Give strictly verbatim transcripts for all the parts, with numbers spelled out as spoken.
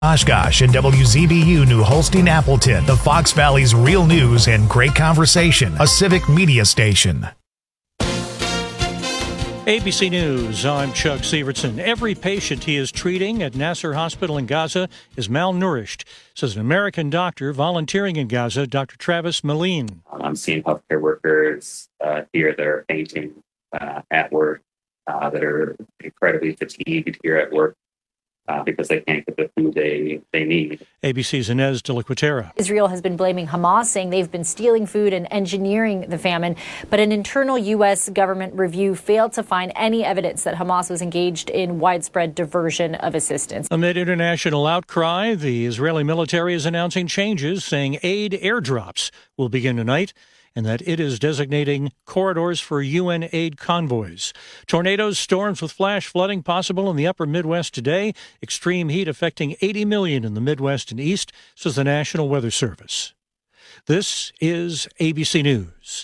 Oshkosh and W Z B U New Holstein Appleton, the Fox Valley's real news and great conversation, a civic media station. A B C News, I'm Chuck Severson. Every patient he is treating at Nasser Hospital in Gaza is malnourished, says an American doctor volunteering in Gaza, Doctor Travis Meline. I'm seeing healthcare workers uh, here that are fainting uh, at work, uh, that are incredibly fatigued here at work. Uh, because they can't get the food they, they need. A B C's Inez de la Cuetera. Israel has been blaming Hamas, saying they've been stealing food and engineering the famine. But an internal U S government review failed to find any evidence that Hamas was engaged in widespread diversion of assistance. Amid international outcry, the Israeli military is announcing changes, saying aid airdrops will begin tonight, and that it is designating corridors for U N aid convoys. Tornadoes, storms with flash flooding possible in the upper Midwest today. Extreme heat affecting eighty million in the Midwest and East, says the National Weather Service. This is A B C News.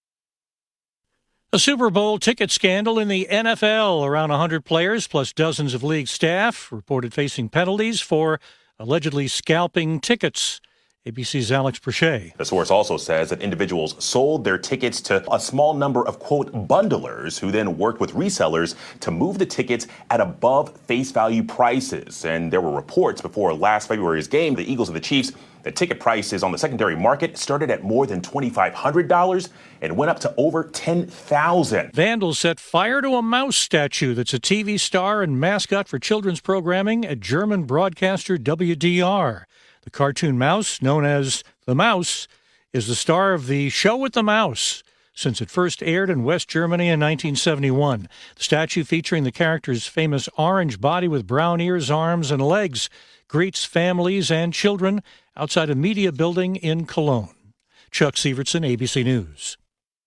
A Super Bowl ticket scandal in the N F L. Around one hundred players plus dozens of league staff reported facing penalties for allegedly scalping tickets. A B C's Alex Perche. The source also says that individuals sold their tickets to a small number of, quote, bundlers who then worked with resellers to move the tickets at above face value prices. And there were reports before last February's game, the Eagles and the Chiefs, that ticket prices on the secondary market started at more than twenty-five hundred dollars and went up to over ten thousand dollars. Vandals set fire to a mouse statue that's a T V star and mascot for children's programming at German broadcaster W D R. The cartoon mouse, known as the Mouse, is the star of the Show with the Mouse since it first aired in West Germany in nineteen seventy-one. The statue, featuring the character's famous orange body with brown ears, arms, and legs, greets families and children outside a media building in Cologne. Chuck Severson, A B C News.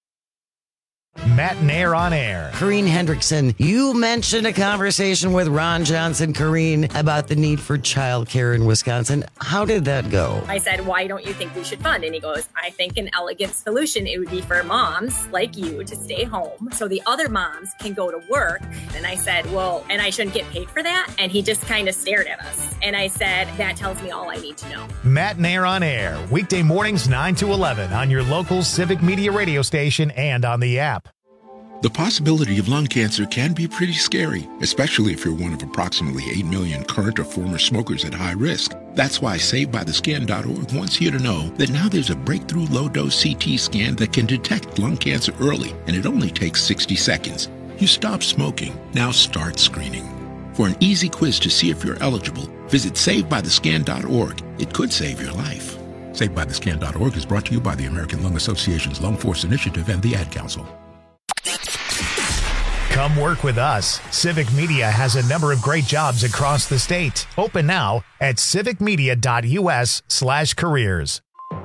Matt Nair on air. Corrine Hendrickson, you mentioned a conversation with Ron Johnson, Corrine, about the need for childcare in Wisconsin. How did that go? I said, why don't you think we should fund? And he goes, I think an elegant solution, it would be for moms like you to stay home so the other moms can go to work. And I said, well, and I shouldn't get paid for that? And he just kind of stared at us. And I said, that tells me all I need to know. Matt Nair on air, weekday mornings nine to eleven on your local Civic Media radio station and on the app. The possibility of lung cancer can be pretty scary, especially if you're one of approximately eight million current or former smokers at high risk. That's why Saved By The Scan dot org wants you to know that now there's a breakthrough low-dose C T scan that can detect lung cancer early, and it only takes sixty seconds. You stop smoking, now start screening. For an easy quiz to see if you're eligible, visit Saved By The Scan dot org. It could save your life. Saved By The Scan dot org is brought to you by the American Lung Association's Lung Force Initiative and the Ad Council. Come work with us. Civic Media has a number of great jobs across the state. Open now at civic media dot U S slash careers.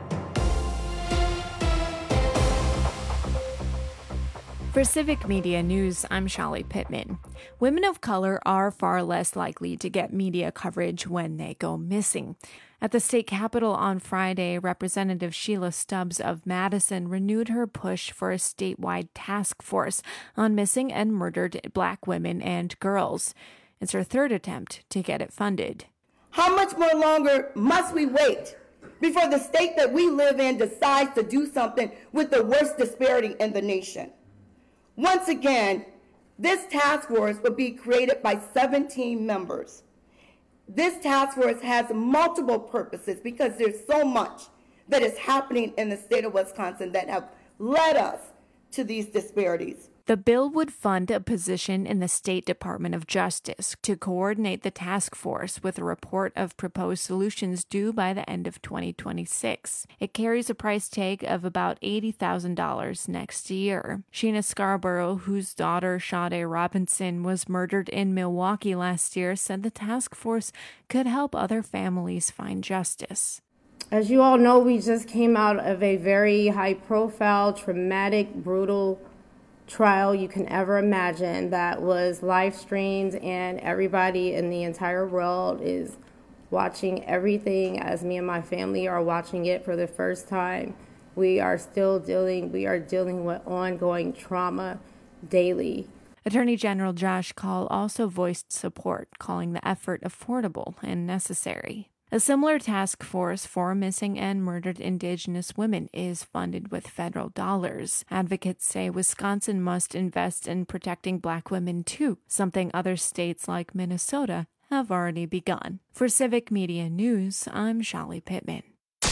For Civic Media News, I'm Shelly Pittman. Women of color are far less likely to get media coverage when they go missing. At the state capitol on Friday, Representative Sheila Stubbs of Madison renewed her push for a statewide task force on missing and murdered Black women and girls. It's her third attempt to get it funded. How much more longer must we wait before the state that we live in decides to do something with the worst disparity in the nation? Once again, this task force will be created by seventeen members. This task force has multiple purposes because there's so much that is happening in the state of Wisconsin that have led us to these disparities. The bill would fund a position in the State Department of Justice to coordinate the task force with a report of proposed solutions due by the end of twenty twenty-six. It carries a price tag of about eighty thousand dollars next year. Sheena Scarborough, whose daughter Sade Robinson was murdered in Milwaukee last year, said the task force could help other families find justice. As you all know, we just came out of a very high-profile, traumatic, brutal trial you can ever imagine that was live streamed, and everybody in the entire world is watching everything as me and my family are watching it for the first time. We are still dealing, we are dealing with ongoing trauma daily. Attorney General Josh Kaul also voiced support, calling the effort affordable and necessary. A similar task force for missing and murdered Indigenous women is funded with federal dollars. Advocates say Wisconsin must invest in protecting Black women too, something other states like Minnesota have already begun. For Civic Media News, I'm Shali Pittman.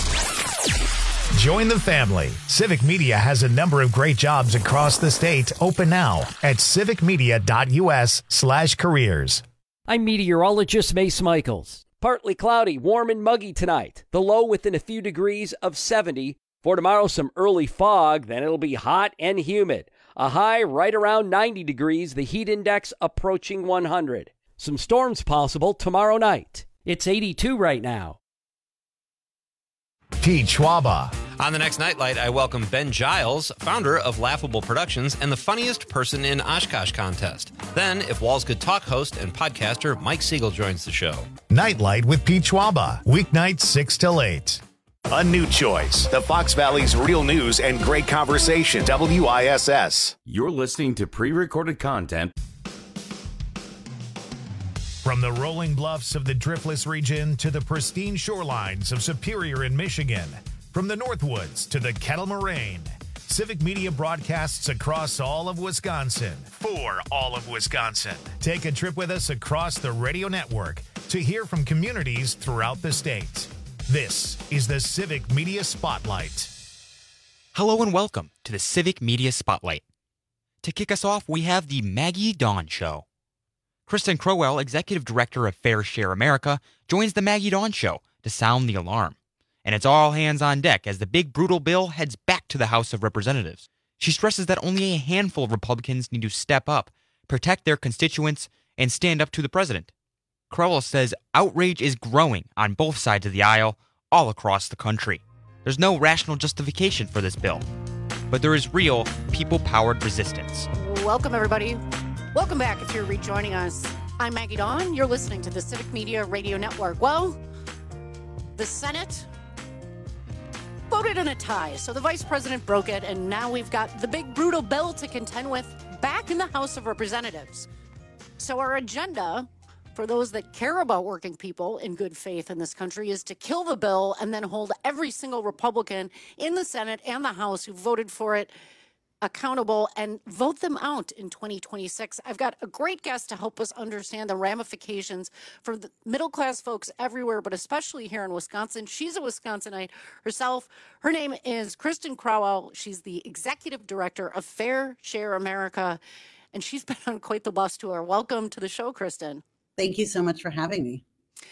Join the family. Civic Media has a number of great jobs across the state open now at civicmedia.us slash careers. I'm meteorologist Mace Michaels. Partly cloudy, warm and muggy tonight. The low within a few degrees of seventy. For tomorrow, some early fog, then it'll be hot and humid. A high right around ninety degrees, the heat index approaching one hundred. Some storms possible tomorrow night. It's eighty-two right now. Pete Schwaba. On the next Nightlight, I welcome Ben Giles, founder of Laughable Productions and the funniest person in Oshkosh contest. Then, If Walls Could Talk host and podcaster Mike Siegel joins the show. Nightlight with Pete Schwaba, weeknights six till eight. A new choice, the Fox Valley's real news and great conversation, W I S S. You're listening to pre-recorded content. From the rolling bluffs of the Driftless region to the pristine shorelines of Superior in Michigan, from the Northwoods to the Kettle Moraine, Civic Media broadcasts across all of Wisconsin for all of Wisconsin. Take a trip with us across the radio network to hear from communities throughout the state. This is the Civic Media Spotlight. Hello and welcome to the Civic Media Spotlight. To kick us off, we have the Maggie Dawn Show. Kristen Crowell, Executive Director of Fair Share America, joins the Maggie Dawn Show to sound the alarm. And it's all hands on deck as the big brutal bill heads back to the House of Representatives. She stresses that only a handful of Republicans need to step up, protect their constituents, and stand up to the president. Crowell says outrage is growing on both sides of the aisle, all across the country. There's no rational justification for this bill, but there is real, people-powered resistance. Welcome, everybody. Welcome back if you're rejoining us. I'm Maggie Dawn. You're listening to the Civic Media Radio Network. Well, the Senate voted in a tie, so the vice president broke it, and now we've got the big brutal bill to contend with back in the House of Representatives. So our agenda, for those that care about working people in good faith in this country, is to kill the bill and then hold every single Republican in the Senate and the House who voted for it accountable and vote them out in twenty twenty-six. I've got a great guest to help us understand the ramifications for the middle-class folks everywhere, but especially here in Wisconsin. She's a Wisconsinite herself. Her name is Kristen Crowell. She's the Executive Director of Fair Share America, and she's been on quite the bus tour. Welcome to the show, Kristen. Thank you so much for having me.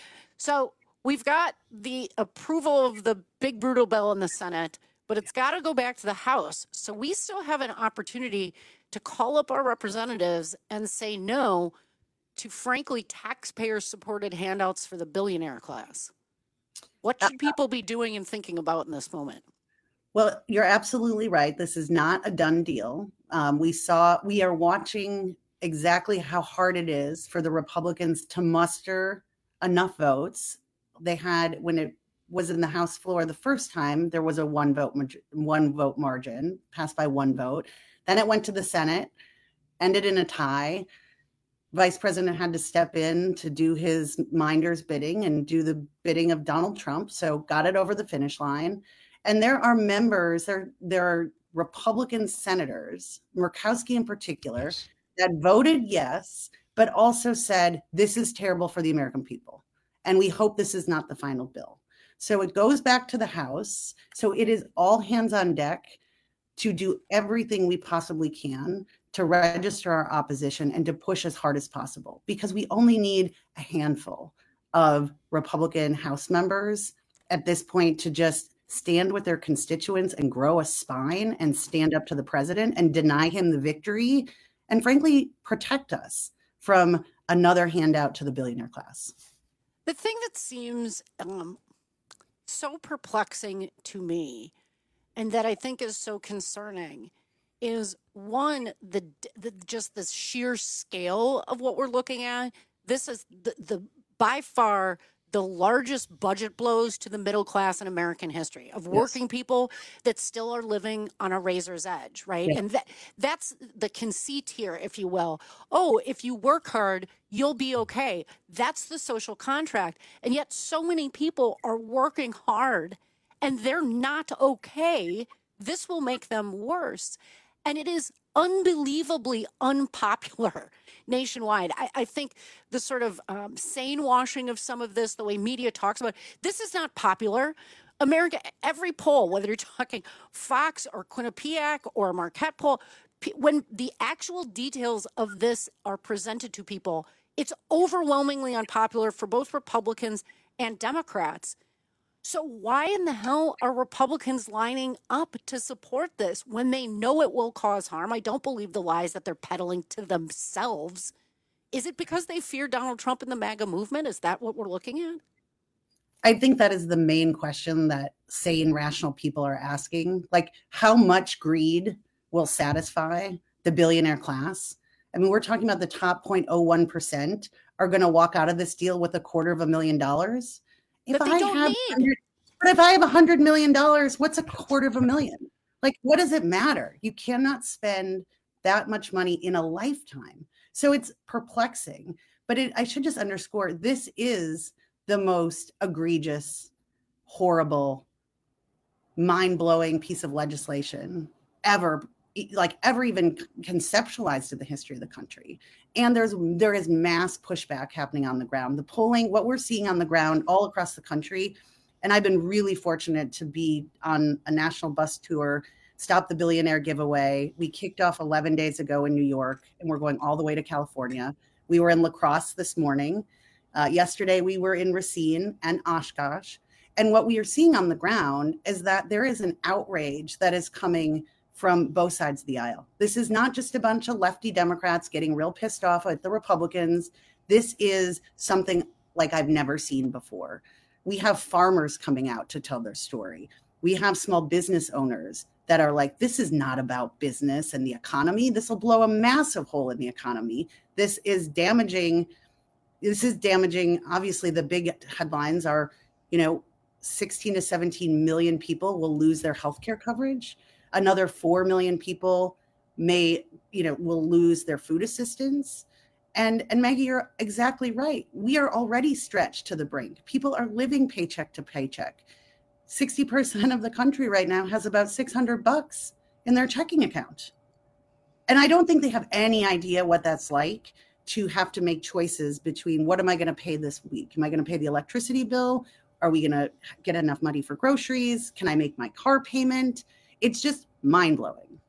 So we've got the approval of the big brutal bill in the Senate, but it's got to go back to the House. So we still have an opportunity to call up our representatives and say no to, frankly, taxpayer-supported handouts for the billionaire class. What should people be doing and thinking about in this moment? Well, you're absolutely right. This is not a done deal. Um, we saw, we are watching exactly how hard it is for the Republicans to muster enough votes. They had, when it was in the House floor the first time, there was a one vote one vote margin, passed by one vote. Then it went to the Senate, ended in a tie. Vice President had to step in to do his minder's bidding and do the bidding of Donald Trump, so got it over the finish line. And there are members, there, there are Republican senators, Murkowski in particular, that voted yes, but also said, this is terrible for the American people. And we hope this is not the final bill. So it goes back to the House. So it is all hands on deck to do everything we possibly can to register our opposition and to push as hard as possible, because we only need a handful of Republican House members at this point to just stand with their constituents and grow a spine and stand up to the president and deny him the victory and, frankly, protect us from another handout to the billionaire class. The thing that seems um, so perplexing to me, and that I think is so concerning, is one, the, the just the sheer scale of what we're looking at. This is the, the by far the largest budget blows to the middle class in American history of working yes. people that still are living on a razor's edge, right? Yeah. And that that's the conceit here, if you will. Oh, if you work hard, you'll be okay. That's the social contract. And yet so many people are working hard and they're not okay. This will make them worse. And it is unbelievably unpopular nationwide. I, I think the sort of um, sane washing of some of this, the way media talks about it, this is not popular. America, every poll, whether you're talking Fox or Quinnipiac or Marquette poll, when the actual details of this are presented to people, it's overwhelmingly unpopular for both Republicans and Democrats. So why in the hell are Republicans lining up to support this when they know it will cause harm? I don't believe the lies that they're peddling to themselves. Is it because they fear Donald Trump and the MAGA movement? Is that what we're looking at? I think that is the main question that sane, rational people are asking. Like, how much greed will satisfy the billionaire class? I mean, we're talking about the top zero point zero one percent are going to walk out of this deal with a quarter of a million dollars. If But they I don't have need. But if I have a hundred million dollars, what's a quarter of a million? Like, what does it matter? You cannot spend that much money in a lifetime. So it's perplexing. But it, I should just underscore, this is the most egregious, horrible, mind-blowing piece of legislation ever, like ever even conceptualized in the history of the country. And there's there is mass pushback happening on the ground. The polling, what we're seeing on the ground all across the country, and I've been really fortunate to be on a national bus tour, Stop the Billionaire giveaway. We kicked off eleven days ago in New York, and we're going all the way to California. We were in La Crosse this morning. Uh, yesterday, we were in Racine and Oshkosh. And what we are seeing on the ground is that there is an outrage that is coming from both sides of the aisle. This is not just a bunch of lefty Democrats getting real pissed off at the Republicans. This is something like I've never seen before. We have farmers coming out to tell their story. We have small business owners that are like, this is not about business and the economy. This will blow a massive hole in the economy. This is damaging. This is damaging. Obviously, the big headlines are, you know, sixteen to seventeen million people will lose their healthcare coverage. Another four million people may, you know, will lose their food assistance. And, and Maggie, you're exactly right. We are already stretched to the brink. People are living paycheck to paycheck. sixty percent of the country right now has about six hundred bucks in their checking account. And I don't think they have any idea what that's like to have to make choices between what am I going to pay this week? Am I going to pay the electricity bill? Are we going to get enough money for groceries? Can I make my car payment? It's just mind-blowing.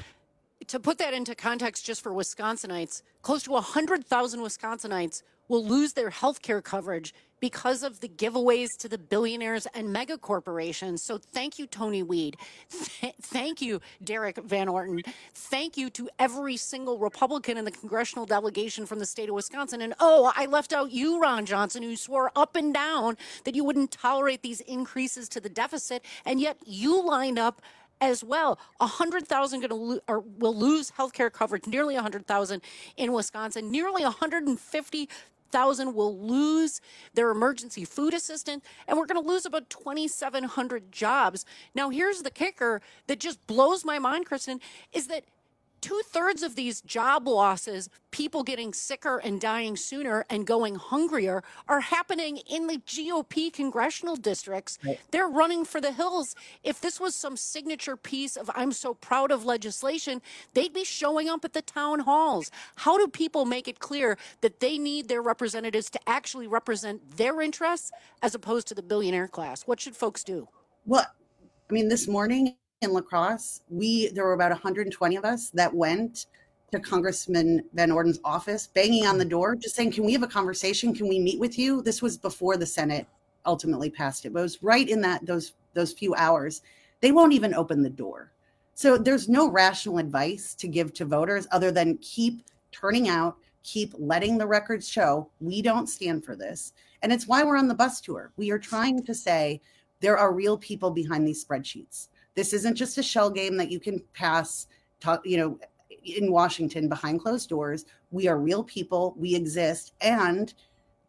To put that into context just for Wisconsinites, close to one hundred thousand Wisconsinites will lose their health care coverage because of the giveaways to the billionaires and mega corporations. So thank you, Tony Weed. Th- thank you, Derek Van Orton. Thank you to every single Republican in the congressional delegation from the state of Wisconsin. And oh, I left out you, Ron Johnson, who swore up and down that you wouldn't tolerate these increases to the deficit. And yet you lined up as well. one hundred thousand going to lo- or will lose health care coverage, nearly one hundred thousand in Wisconsin, nearly one hundred fifty thousand will lose their emergency food assistant, and we're going to lose about twenty-seven hundred jobs. Now, here's the kicker that just blows my mind, Kristen, is that two-thirds of these job losses, people getting sicker and dying sooner and going hungrier, are happening in the G O P congressional districts. Right. They're running for the hills. If this was some signature piece of I'm so proud of legislation, they'd be showing up at the town halls. How do people make it clear that they need their representatives to actually represent their interests as opposed to the billionaire class? What should folks do? Well, I mean, this morning in La Crosse, we there were about one hundred twenty of us that went to Congressman Van Orden's office, banging on the door, just saying, can we have a conversation? Can we meet with you? This was before the Senate ultimately passed it, but it was right in that those those few hours. They won't even open the door. So there's no rational advice to give to voters other than keep turning out, keep letting the records show we don't stand for this. And it's why we're on the bus tour. We are trying to say there are real people behind these spreadsheets. This isn't just a shell game that you can pass, talk, you know, in Washington behind closed doors. We are real people. We exist. And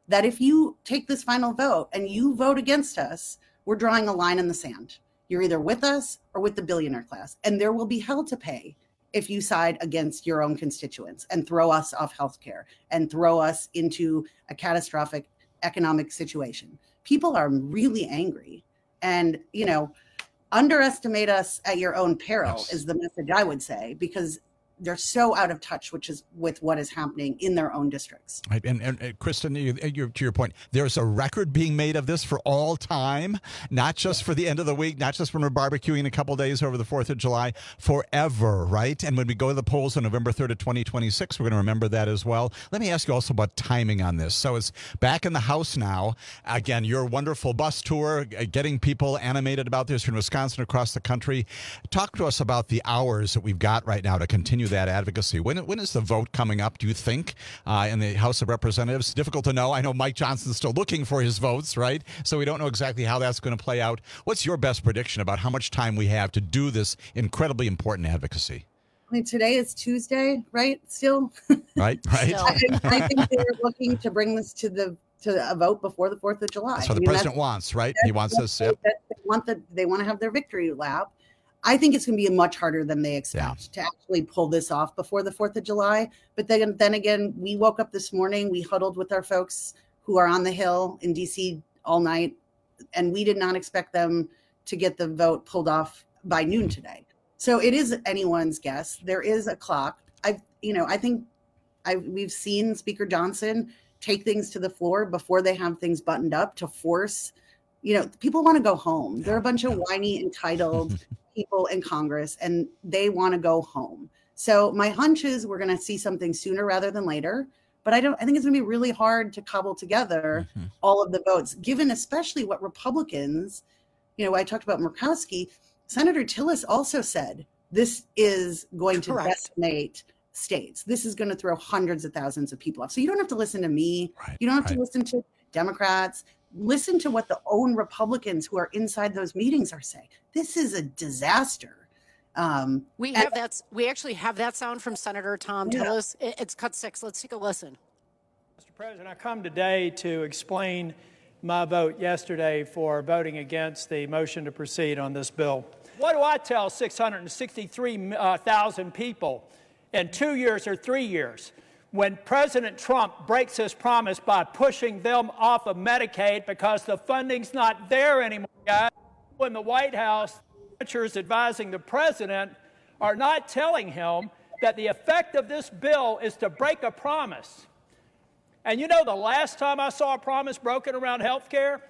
that if you take this final vote and you vote against us, we're drawing a line in the sand. You're either with us or with the billionaire class, and there will be hell to pay if you side against your own constituents and throw us off healthcare and throw us into a catastrophic economic situation. People are really angry, and, you know, underestimate us at your own peril yes. is the message I would say, because they're so out of touch, which is with what is happening in their own districts. Right. And, and, and Kristen, you, you, to your point, there's a record being made of this for all time, not just for the end of the week, not just when we're barbecuing a couple days over the fourth of July, forever, right? And when we go to the polls on November third of twenty twenty-six, we're going to remember that as well. Let me ask you also about timing on this. So it's back in the House now. Again, your wonderful bus tour, getting people animated about this in Wisconsin, across the country. Talk to us about the hours that we've got right now to continue that advocacy. When when is the vote coming up, do you think, uh, in the House of Representatives? Difficult to know. I know Mike Johnson's still looking for his votes, right? So we don't know exactly how that's going to play out. What's your best prediction about how much time we have to do this incredibly important advocacy? I mean, today is Tuesday, right? Still? Right, right. I, I think they're looking to bring this to the to a vote before the fourth of July. That's what the I mean, president wants, right? He wants this. Yep. They want the, they want to have their victory lap. I think it's going to be much harder than they expect yeah. to actually pull this off before the fourth of July. But then, then again, we woke up this morning, we huddled with our folks who are on the Hill in D C all night, and we did not expect them to get the vote pulled off by noon today. So it is anyone's guess. There is a clock. I, you know, I think I we've seen Speaker Johnson take things to the floor before they have things buttoned up to force, you know, people want to go home. They're a bunch of whiny, entitled people in Congress, and they want to go home. So my hunch is we're going to see something sooner rather than later. But I don't. I think it's going to be really hard to cobble together mm-hmm. all of the votes, given especially what Republicans, you know, I talked about Murkowski. Senator Tillis also said this is going to Correct. decimate states. This is going to throw hundreds of thousands of people off. So you don't have to listen to me. Right, you don't have right. to listen to Democrats. Listen to what the own Republicans who are inside those meetings are saying. This is a disaster. Um, we have and, that. We actually have that sound from Senator Tom yeah. Tillis. It's cut six. Let's take a listen. Mister President, I come today to explain my vote yesterday for voting against the motion to proceed on this bill. What do I tell six hundred sixty-three thousand people in two years or three years? When President Trump breaks his promise by pushing them off of Medicaid because the funding's not there anymore, guys. When the White House, senators advising the president are not telling him that the effect of this bill is to break a promise. And you know, the last time I saw a promise broken around health care,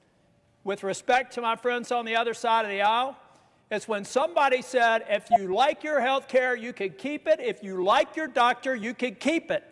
with respect to my friends on the other side of the aisle, it's when somebody said, if you like your health care, you can keep it. If you like your doctor, you can keep it.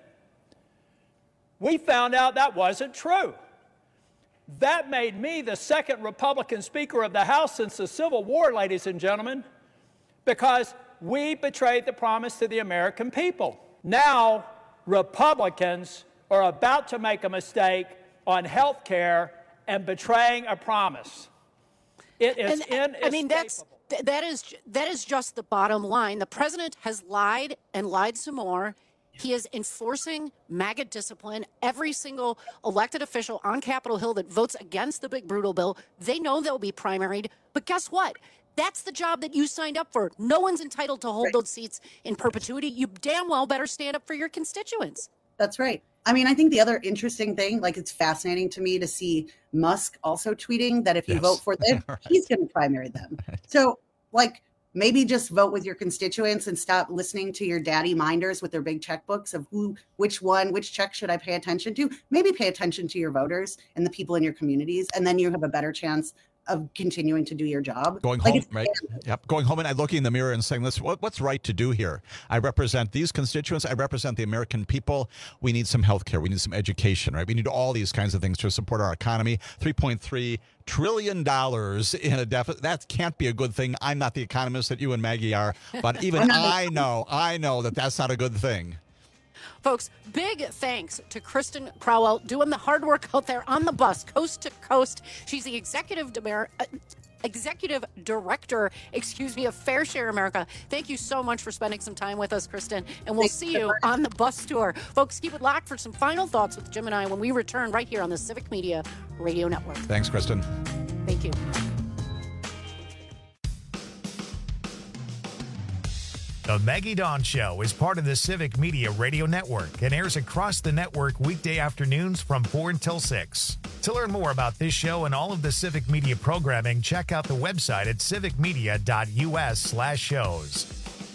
We found out that wasn't true. That made me the second Republican Speaker of the House since the Civil War, ladies and gentlemen, because we betrayed the promise to the American people. Now, Republicans are about to make a mistake on health care and betraying a promise. It is and, inescapable. I mean, that's that is that is just the bottom line. The president has lied and lied some more. He is enforcing MAGA discipline. Every single elected official on Capitol Hill that votes against the big brutal bill, they know they'll be primaried. But guess what? That's the job that you signed up for. No one's entitled to hold right. those seats in perpetuity. You damn well better stand up for your constituents. That's right. I mean, I think the other interesting thing, like it's fascinating to me to see Musk also tweeting that if you yes. vote for them, right. he's going to primary them. Right. So, like, maybe just vote with your constituents and stop listening to your daddy minders with their big checkbooks of who, which one, which check should I pay attention to? Maybe pay attention to your voters and the people in your communities, and then you have a better chance of continuing to do your job. Going like home, right? Yep. Going home and looking in the mirror and saying, "Listen, what, what's right to do here? I represent these constituents. I represent the American people. We need some health care. We need some education, right? We need all these kinds of things to support our economy. three point three trillion dollars in a deficit. That can't be a good thing. I'm not the economist that you and Maggie are, but even I know, I know that that's not a good thing. Folks, big thanks to Kristen Crowell doing the hard work out there on the bus, coast to coast. She's the executive, uh, Executive Director, excuse me, of Fair Share America. Thank you so much for spending some time with us, Kristen, and we'll see you on the bus tour. Folks, keep it locked for some final thoughts with Jim and I when we return right here on the Civic Media Radio Network. Thanks, Kristen. Thank you. The Maggie Dawn Show is part of the Civic Media Radio Network and airs across the network weekday afternoons from four until six. To learn more about this show and all of the Civic Media programming, check out the website at civicmedia.us slash shows.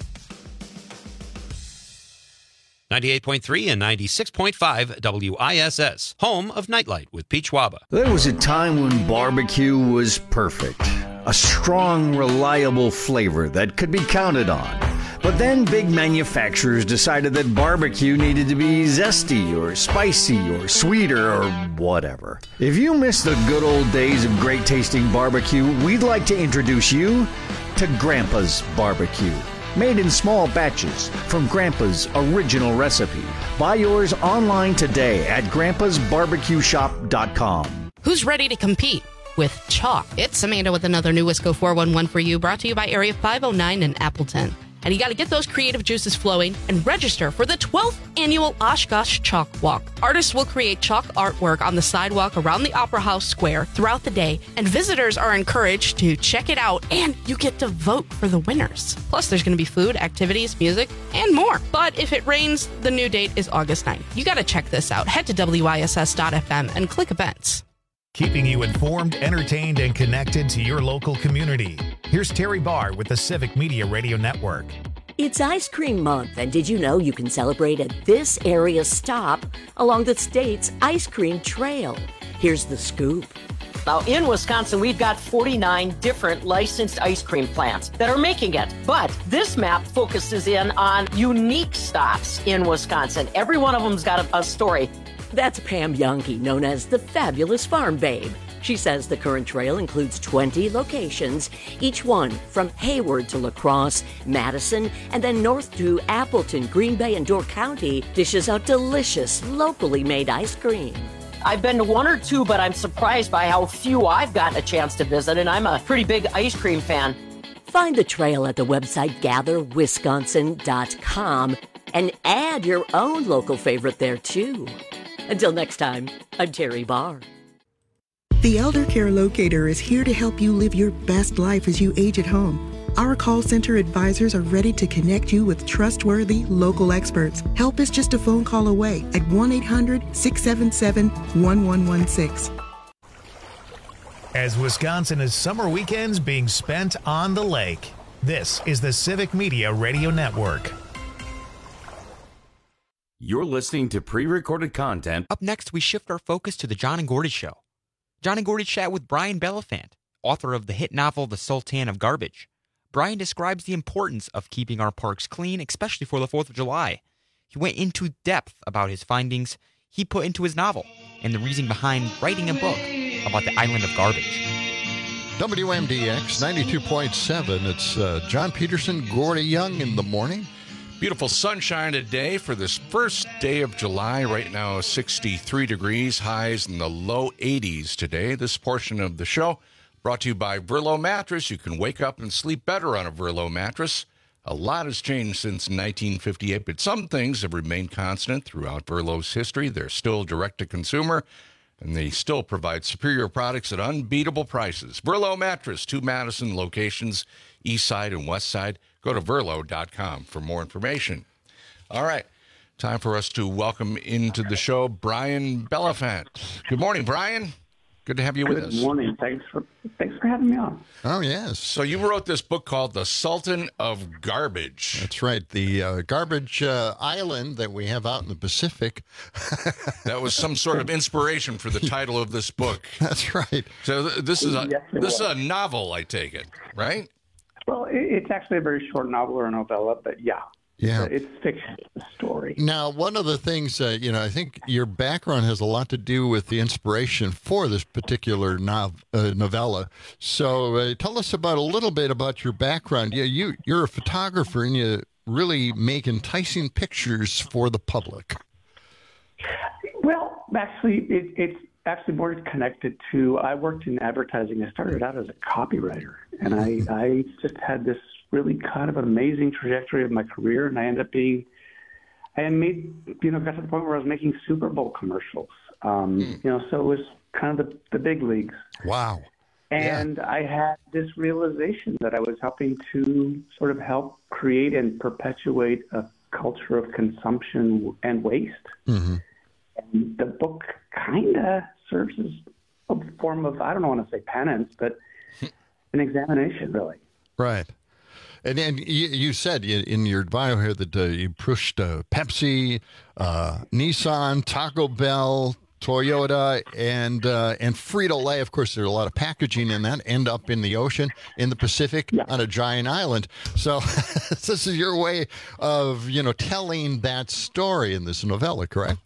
ninety-eight point three and ninety-six point five W I S S, home of Nightlight with Peach Waba. There was a time when barbecue was perfect. A strong, reliable flavor that could be counted on. But then big manufacturers decided that barbecue needed to be zesty or spicy or sweeter or whatever. If you miss the good old days of great tasting barbecue, we'd like to introduce you to Grandpa's Barbecue. Made in small batches from Grandpa's original recipe. Buy yours online today at grandpas barbecue shop dot com. Who's ready to compete with chalk? It's Amanda with another new Wisco four one one for you, brought to you by Area five oh nine in Appleton. And you got to get those creative juices flowing and register for the twelfth annual Oshkosh Chalk Walk. Artists will create chalk artwork on the sidewalk around the Opera House Square throughout the day, and visitors are encouraged to check it out, and you get to vote for the winners. Plus, there's going to be food, activities, music, and more. But if it rains, the new date is August ninth. You got to check this out. Head to W I S S dot F M and click events. Keeping you informed, entertained, and connected to your local community. Here's Terry Barr with the Civic Media Radio Network. It's Ice Cream Month, and did you know you can celebrate at this area stop along the state's ice cream trail? Here's the scoop. Now, in Wisconsin, we've got forty-nine different licensed ice cream plants that are making it. But this map focuses in on unique stops in Wisconsin. Every one of them's got a, a story. That's Pam Youngke, known as the Fabulous Farm Babe. She says the current trail includes twenty locations, each one from Hayward to La Crosse, Madison, and then north to Appleton, Green Bay, and Door County dishes out delicious, locally made ice cream. I've been to one or two, but I'm surprised by how few I've gotten a chance to visit, and I'm a pretty big ice cream fan. Find the trail at the website gather wisconsin dot com and add your own local favorite there, too. Until next time, I'm Terry Barr. The Elder Care Locator is here to help you live your best life as you age at home. Our call center advisors are ready to connect you with trustworthy local experts. Help is just a phone call away at one eight hundred six seven seven one one one six. As Wisconsin is summer weekends being spent on the lake, this is the Civic Media Radio Network. You're listening to pre-recorded content. Up next, we shift our focus to the John and Gordy Show. John and Gordy chat with Brian Bellafant, author of the hit novel The Sultan of Garbage. Brian describes the importance of keeping our parks clean, especially for the fourth of July. He went into depth about his findings he put into his novel and the reason behind writing a book about the island of garbage. W M D X ninety-two point seven. It's uh, John Peterson, Gordy Young in the morning. Beautiful sunshine today for this first day of July. Right now, sixty-three degrees, highs in the low eighties today. This portion of the show brought to you by Verlo Mattress. You can wake up and sleep better on a Verlo mattress. A lot has changed since nineteen fifty-eight, but some things have remained constant throughout Verlo's history. They're still direct-to-consumer, and they still provide superior products at unbeatable prices. Verlo Mattress, two Madison locations, east side and west side. Go to verlo dot com for more information. All right, time for us to welcome into the show Brian Bellafant. Good morning, Brian. Good to have you with Good us. Good morning. Thanks for thanks for having me on. Oh, yes. So you wrote this book called The Sultan of Garbage. That's right. The uh, garbage uh, island that we have out in the Pacific. That was some sort of inspiration for the title of this book. That's right. So th- this is a Yes, it this is was. a novel, I take it, right? Well, it, it's actually a very short novel or novella, but yeah. Yeah. It's, it's fiction, it's a story. Now, one of the things, uh, you know, I think your background has a lot to do with the inspiration for this particular nov- uh, novella. So uh, tell us about a little bit about your background. Yeah, you, you're a photographer and you really make enticing pictures for the public. Well, actually, it, it's actually more connected to, I worked in advertising. I started out as a copywriter, and I, I just had this really kind of amazing trajectory of my career, and I ended up being, I had made, you know, got to the point where I was making Super Bowl commercials. Um, mm. You know, so it was kind of the, the big leagues. Wow. And yeah. I had this realization that I was helping to sort of help create and perpetuate a culture of consumption and waste. Mm-hmm. And the book kind of serves as a form of, I don't want to say penance, but an examination, really. Right. And, and you, you said in your bio here that uh, you pushed uh, Pepsi, uh, Nissan, Taco Bell, Toyota, and uh, and Frito-Lay. Of course, there's a lot of packaging in that, end up in the ocean, in the Pacific, yeah. on a giant island. So this is your way of, you know, telling that story in this novella, correct?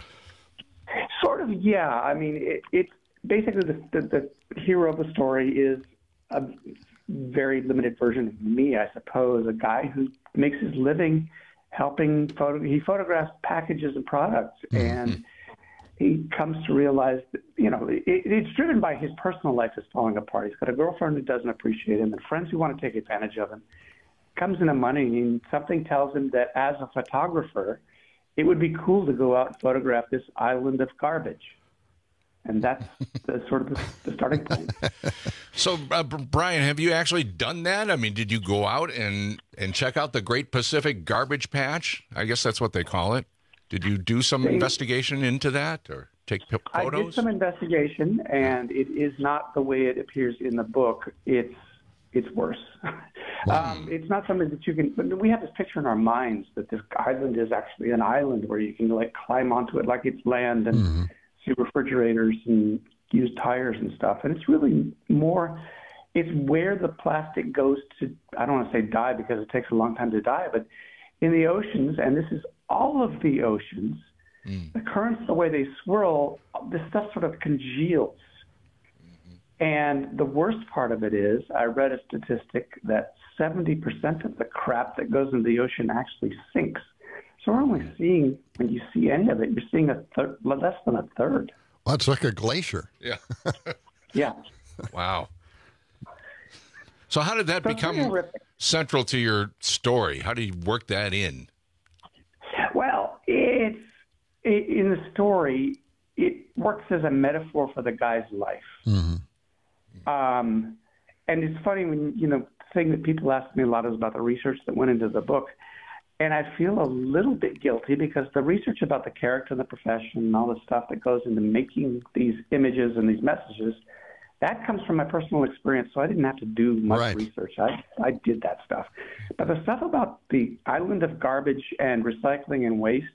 Sort of, yeah. I mean, it, it's basically the, the, the hero of the story is a very limited version of me, I suppose, a guy who makes his living helping photo. He photographs packages and products, mm-hmm. and he comes to realize that, you know, it, it's driven by his personal life is falling apart. He's got a girlfriend who doesn't appreciate him and friends who want to take advantage of him. Comes into money, and something tells him that as a photographer, it would be cool to go out and photograph this island of garbage. And that's the sort of the, the starting point. So, uh, Brian, have you actually done that? I mean, did you go out and, and check out the Great Pacific Garbage Patch? I guess that's what they call it. Did you do some they, investigation into that or take p- photos? I did some investigation, and it is not the way it appears in the book. It's it's worse. um, it's not something that you can. But we have this picture in our minds that this island is actually an island where you can like climb onto it like it's land and mm-hmm. see refrigerators and use tires and stuff. And it's really more. It's where the plastic goes to. I don't want to say die because it takes a long time to die, but in the oceans, and this is all of the oceans, mm. the currents, the way they swirl, this stuff sort of congeals. Mm-hmm. And the worst part of it is, I read a statistic that seventy percent of the crap that goes into the ocean actually sinks. So we're only seeing, when you see any of it, you're seeing a thir- less than a third. Well, it's like a glacier. Yeah. yeah. Wow. So how did that so become central to your story? How do you work that in? Well, it's it, in the story, it works as a metaphor for the guy's life. Mm-hmm. Um, and it's funny when, you know, the thing that people ask me a lot is about the research that went into the book. And I feel a little bit guilty because the research about the character and the profession and all the stuff that goes into making these images and these messages, that comes from my personal experience, so I didn't have to do much right. research. I, I did that stuff. But the stuff about the island of garbage and recycling and waste,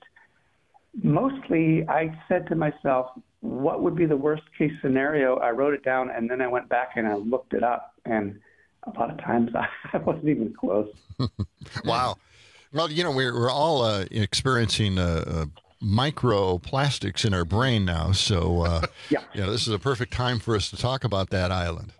mostly I said to myself, what would be the worst-case scenario? I wrote it down, and then I went back and I looked it up. And a lot of times I wasn't even close. Wow. Well, you know, we're, we're all uh, experiencing uh, uh, microplastics in our brain now. So, uh, yeah. you know, this is a perfect time for us to talk about that island.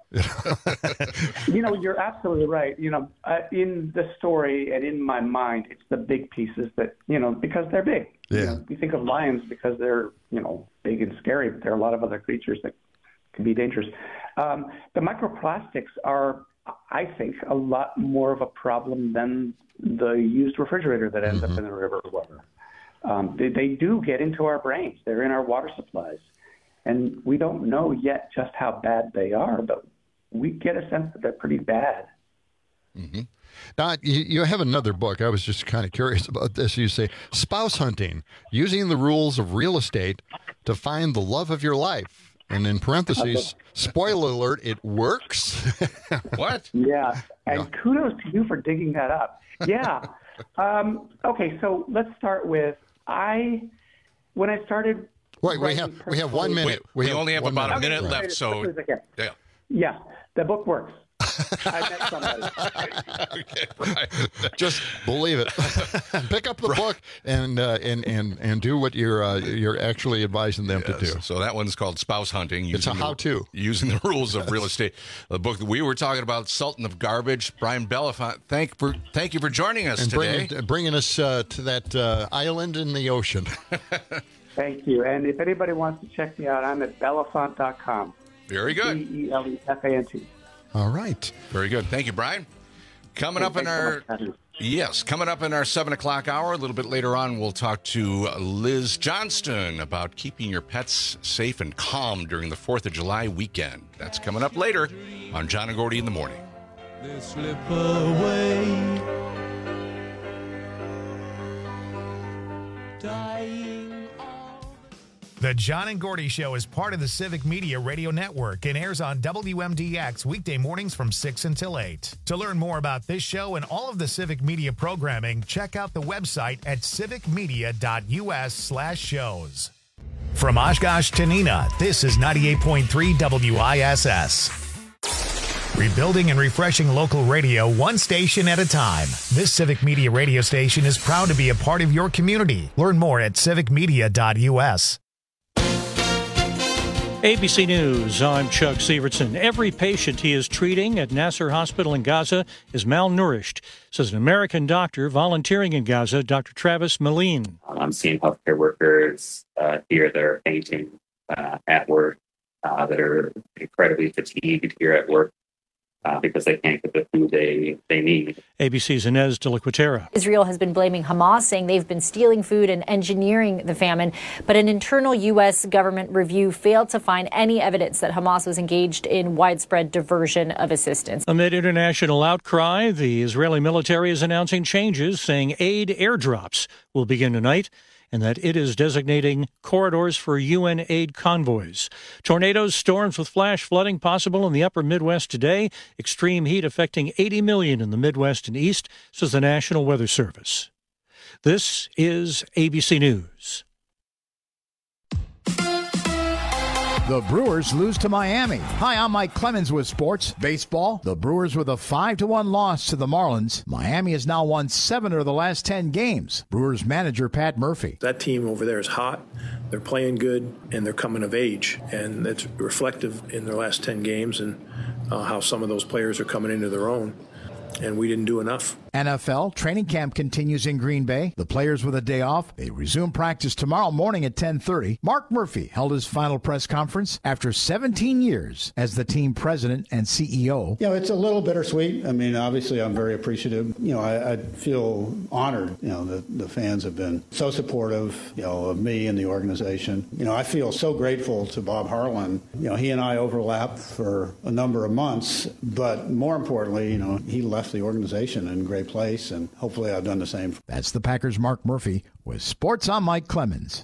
You know, you're absolutely right. You know, uh, in the story and in my mind, it's the big pieces that, you know, because they're big. Yeah. You know, we think of lions because they're, you know, big and scary, but there are a lot of other creatures that can be dangerous. Um, the microplastics are, I think, a lot more of a problem than the used refrigerator that ends mm-hmm. up in the river or whatever. Um, they, they do get into our brains. They're in our water supplies. And we don't know yet just how bad they are, but we get a sense that they're pretty bad. Mm-hmm. Now, you, you have another book. I was just kind of curious about this. You say, spouse hunting, using the rules of real estate to find the love of your life. And in parentheses, spoiler alert, it works. What? Yeah. And yeah. kudos to you for digging that up. Yeah. um, okay, so let's start with, I, when I started. Wait, we have we have one minute. We, we have only have about minute. a minute okay, left, so. Yeah. Yeah, the book works. I met somebody. Okay, right. Just believe it. Pick up the right. book and, uh, and and and do what you're uh, you're actually advising them yes. to do. So that one's called Spouse Hunting. It's a how-to. The, using the rules of real estate. The book that we were talking about, Sultan of Garbage. Brian Belafonte, thank for thank you for joining us and today. Bringing, bringing us uh, to that uh, island in the ocean. Thank you. And if anybody wants to check me out, I'm at belafant dot com. Very good. B E L E F A N T. All right. Very good. Thank you, Brian. Coming Hey, up in thanks so our much, Andrew. yes, coming up in our seven o'clock hour. A little bit later on, we'll talk to Liz Johnston about keeping your pets safe and calm during the Fourth of July weekend. That's coming up later on John and Gordy in the Morning. They slip away. Dying. The John and Gordy Show is part of the Civic Media Radio Network and airs on W M D X weekday mornings from six until eight. To learn more about this show and all of the Civic Media programming, check out the website at civicmedia.us slash shows. From Oshkosh to Neenah, this is ninety-eight point three W I S S. Rebuilding and refreshing local radio one station at a time. This Civic Media radio station is proud to be a part of your community. Learn more at civic media dot U S. A B C News, I'm Chuck Severson. Every patient he is treating at Nasser Hospital in Gaza is malnourished, says an American doctor volunteering in Gaza, Doctor Travis Meline. I'm seeing healthcare workers uh, here that are fainting uh, at work, uh, that are incredibly fatigued here at work. Uh, because they can't get the food they, they need. A B C's Inez de la Cuetera. Israel has been blaming Hamas, saying they've been stealing food and engineering the famine. But an internal U S government review failed to find any evidence that Hamas was engaged in widespread diversion of assistance. Amid international outcry, the Israeli military is announcing changes, saying aid airdrops will begin tonight, and that it is designating corridors for U N aid convoys. Tornadoes, storms with flash flooding possible in the upper Midwest today. Extreme heat affecting eighty million in the Midwest and East, says the National Weather Service. This is A B C News. The Brewers lose to Miami. Hi, I'm Mike Clemens with sports. Baseball, the Brewers with a five to one loss to the Marlins. Miami has now won seven of the last ten games. Brewers manager Pat Murphy. That team over there is hot. They're playing good, and they're coming of age. And it's reflective in their last ten games and uh, how some of those players are coming into their own. And we didn't do enough. N F L training camp continues in Green Bay. The players with a day off. They resume practice tomorrow morning at ten thirty. Mark Murphy held his final press conference after seventeen years as the team president and C E O. You know, it's a little bittersweet. I mean, obviously, I'm very appreciative. You know, I, I feel honored, you know, that the fans have been so supportive, you know, of me and the organization. You know, I feel so grateful to Bob Harlan. You know, he and I overlapped for a number of months, but more importantly, you know, he left the organization in great place, and hopefully I've done the same. That's the Packers' Mark Murphy with Sports. I'm Mike Clemens.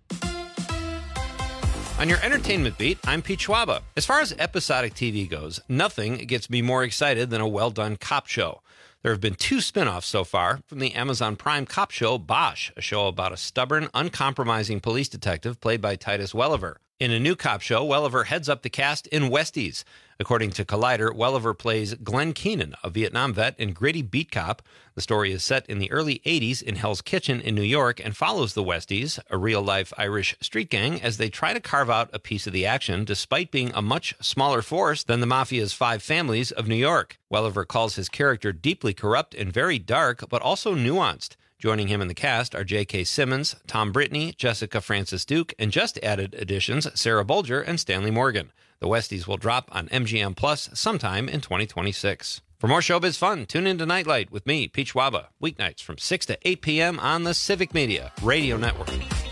On your entertainment beat, I'm Pete Schwaba. As far as episodic T V goes, nothing gets me more excited than a well-done cop show. There have been two spin-offs so far from the Amazon Prime cop show Bosch, a show about a stubborn, uncompromising police detective played by Titus Welliver. In a new cop show, Welliver heads up the cast in Westies. According to Collider, Welliver plays Glenn Keenan, a Vietnam vet and gritty beat cop. The story is set in the early eighties in Hell's Kitchen in New York and follows the Westies, a real-life Irish street gang, as they try to carve out a piece of the action despite being a much smaller force than the Mafia's five families of New York. Welliver calls his character deeply corrupt and very dark, but also nuanced. Joining him in the cast are J K. Simmons, Tom Brittney, Jessica Francis Duke, and just added additions Sarah Bolger and Stanley Morgan. The Westies will drop on M G M Plus sometime in twenty twenty-six. For more showbiz fun, tune in to Nightlight with me, Pete Schwaba, weeknights from six to eight p.m. on the Civic Media Radio Network.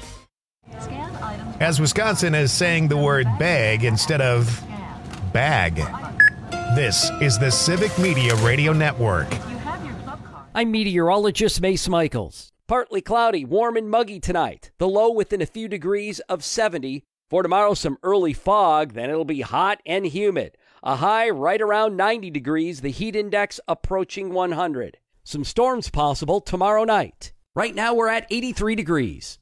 As Wisconsin is saying the word bag instead of bag. This is the Civic Media Radio Network. I'm meteorologist Mace Michaels. Partly cloudy, warm and muggy tonight. The low within a few degrees of seventy. For tomorrow, some early fog, then it'll be hot and humid. A high right around ninety degrees, the heat index approaching one hundred. Some storms possible tomorrow night. Right now, we're at eighty-three degrees.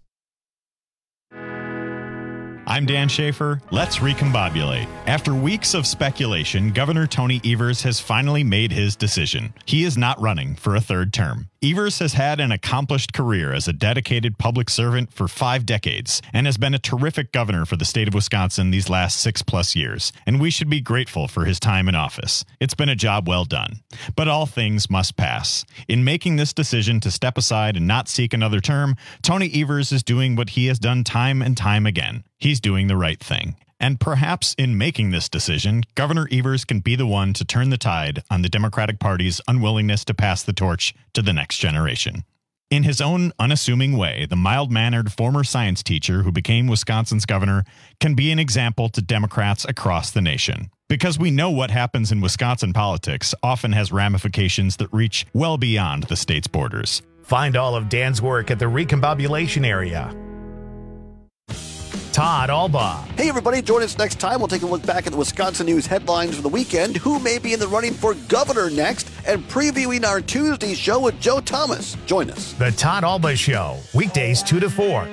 I'm Dan Schaefer. Let's recombobulate. After weeks of speculation, Governor Tony Evers has finally made his decision. He is not running for a third term. Evers has had an accomplished career as a dedicated public servant for five decades and has been a terrific governor for the state of Wisconsin these last six plus years, and we should be grateful for his time in office. It's been a job well done. But all things must pass. In making this decision to step aside and not seek another term, Tony Evers is doing what he has done time and time again. He's doing the right thing. And perhaps in making this decision, Governor Evers can be the one to turn the tide on the Democratic Party's unwillingness to pass the torch to the next generation. In his own unassuming way, the mild-mannered former science teacher who became Wisconsin's governor can be an example to Democrats across the nation. Because we know what happens in Wisconsin politics often has ramifications that reach well beyond the state's borders. Find all of Dan's work at the Recombobulation Area. Todd Alba. Hey, everybody. Join us next time. We'll take a look back at the Wisconsin news headlines for the weekend, who may be in the running for governor next, and previewing our Tuesday show with Joe Thomas. Join us. The Todd Alba Show, weekdays two to four.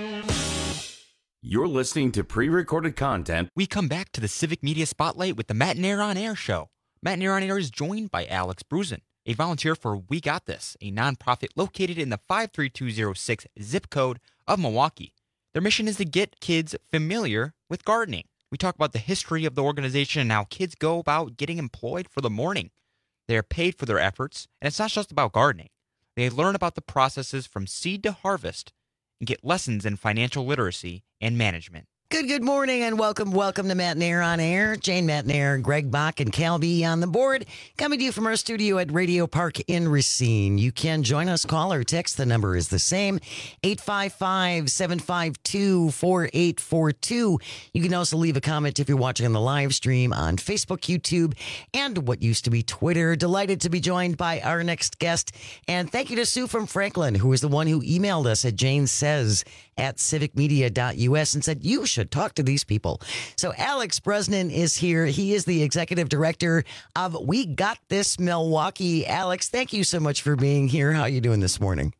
You're listening to pre-recorded content. We come back to the Civic Media Spotlight with the Matt and Air on Air show. Matt and Air on Air is joined by Alex Brusen, a volunteer for We Got This, a nonprofit located in the five three two zero six zip code of Milwaukee. Their mission is to get kids familiar with gardening. We talk about the history of the organization and how kids go about getting employed for the morning. They are paid for their efforts, and it's not just about gardening. They learn about the processes from seed to harvest and get lessons in financial literacy and management. Good, good morning, and welcome, welcome to Matt and Air on Air. Jane Matt and Air, Greg Bach, and Cal B on the board. Coming to you from our studio at Radio Park in Racine. You can join us, call or text. The number is the same, eight five five, seven five two, four eight four two. You can also leave a comment if you're watching on the live stream on Facebook, YouTube, and what used to be Twitter. Delighted to be joined by our next guest. And thank you to Sue from Franklin, who is the one who emailed us at Jane Says at civic media dot U S and said, you should talk to these people. So Alex Brosnan is here. He is the executive director of We Got This Milwaukee. Alex, thank you so much for being here. How are you doing this morning?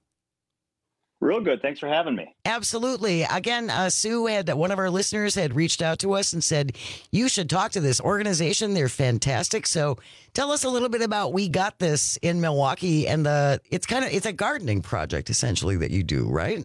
Real good. Thanks for having me. Absolutely. Again, uh, Sue had one of our listeners had reached out to us and said, you should talk to this organization. They're fantastic. So tell us a little bit about We Got This in Milwaukee. And the it's kind of it's a gardening project, essentially, that you do, right?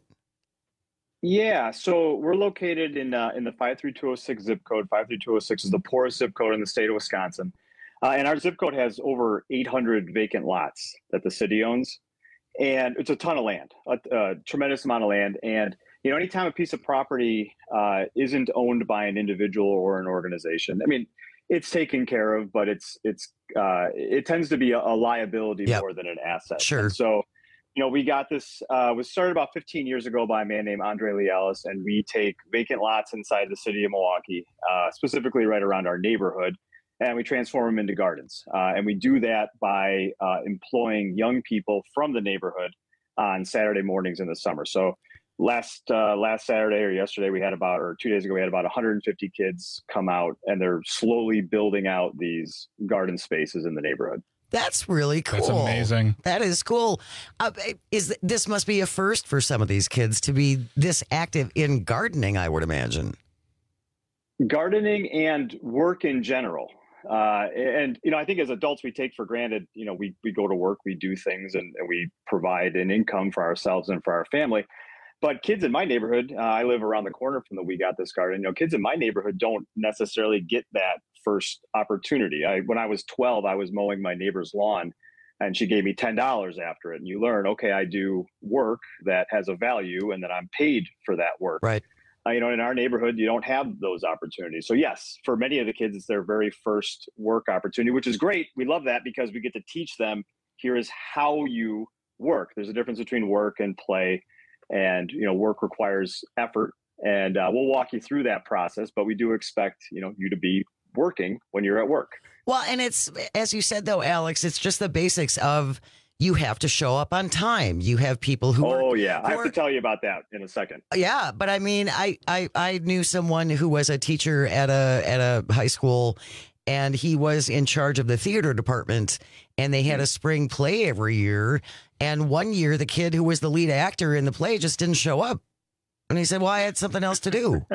Yeah, so we're located in uh, in the five three two zero six zip code. five three two zero six is the poorest zip code in the state of Wisconsin. Uh, and our zip code has over eight hundred vacant lots that the city owns. And it's a ton of land, a, a tremendous amount of land. And, you know, anytime a piece of property uh, isn't owned by an individual or an organization, I mean, it's taken care of, but it's, it's uh, it tends to be a, a liability yep. more than an asset. Sure. And so, you know, we got this, uh, was started about fifteen years ago by a man named Andre Lee Ellis, and we take vacant lots inside the city of Milwaukee, uh, specifically right around our neighborhood, and we transform them into gardens. Uh, and we do that by uh, employing young people from the neighborhood on Saturday mornings in the summer. So last uh, last Saturday or yesterday, we had about, or two days ago, we had about one hundred fifty kids come out, and they're slowly building out these garden spaces in the neighborhood. That's really cool. That's amazing. That is cool. Uh, is this must be a first for some of these kids to be this active in gardening, I would imagine. Gardening and work in general. Uh, and, you know, I think as adults, we take for granted, you know, we, we go to work, we do things, and, and we provide an income for ourselves and for our family. But kids in my neighborhood, uh, I live around the corner from the We Got This Garden. You know, kids in my neighborhood don't necessarily get that first opportunity. I, when I was twelve, I was mowing my neighbor's lawn, and she gave me ten dollars after it. And you learn, okay, I do work that has a value, and then I'm paid for that work. Right. Uh, you know, in our neighborhood, you don't have those opportunities. So yes, for many of the kids, it's their very first work opportunity, which is great. We love that because we get to teach them, here is how you work. There's a difference between work and play. And, you know, work requires effort, and uh, we'll walk you through that process, but we do expect, you know, you to be working when you're at work. Well, and it's, as you said, though, Alex, it's just the basics of you have to show up on time. You have people who Oh, are, yeah. I have are, to tell you about that in a second. Yeah. But I mean, I, I, I knew someone who was a teacher at a at a high school, and he was in charge of the theater department, and they had a spring play every year. And one year, the kid who was the lead actor in the play just didn't show up. And he said, well, I had something else to do.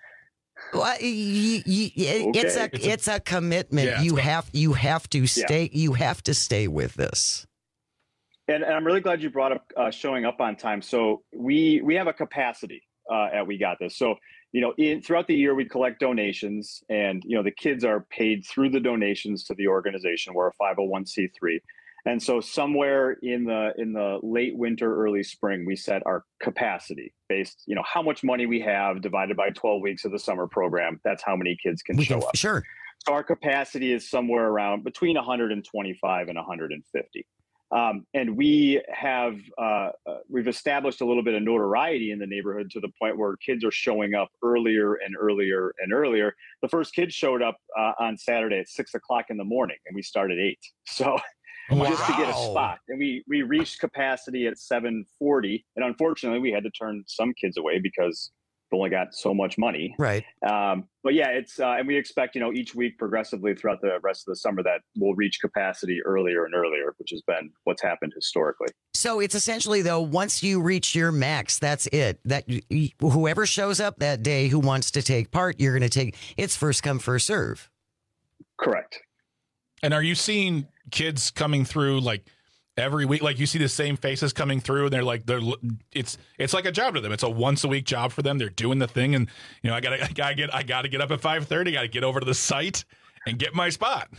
Well, you, you, okay. it's a it's a, it's a commitment. Yeah, you have you have to stay yeah. you have to stay with this. And, and I'm really glad you brought up uh, showing up on time. So we we have a capacity uh, at We Got This. So, you know, in, throughout the year, we collect donations, and, you know, the kids are paid through the donations to the organization. We're a five oh one c three. And so somewhere in the in the late winter, early spring, we set our capacity based, you know, how much money we have divided by twelve weeks of the summer program. That's how many kids can we show can, up. Sure. So our capacity is somewhere around between one hundred twenty-five and one hundred fifty. Um, and we have uh, uh, we've established a little bit of notoriety in the neighborhood to the point where kids are showing up earlier and earlier and earlier. The first kid showed up uh, on Saturday at six o'clock in the morning, and we started eight. So wow. just to get a spot, and we we reached capacity at seven forty. And unfortunately, we had to turn some kids away because they only got so much money. Right. Um, but yeah, it's uh, and we expect, you know, each week progressively throughout the rest of the summer that we'll reach capacity earlier and earlier, which has been what's happened historically. So it's essentially, though, once you reach your max, that's it. That y- whoever shows up that day who wants to take part, you're going to take. It's first come, first serve. Correct. And are you seeing kids coming through like every week? Like you see the same faces coming through, and they're like, they're it's it's like a job to them. It's a once a week job for them. They're doing the thing, and you know, I gotta I gotta get I gotta get up at five thirty. Got to get over to the site and get my spot.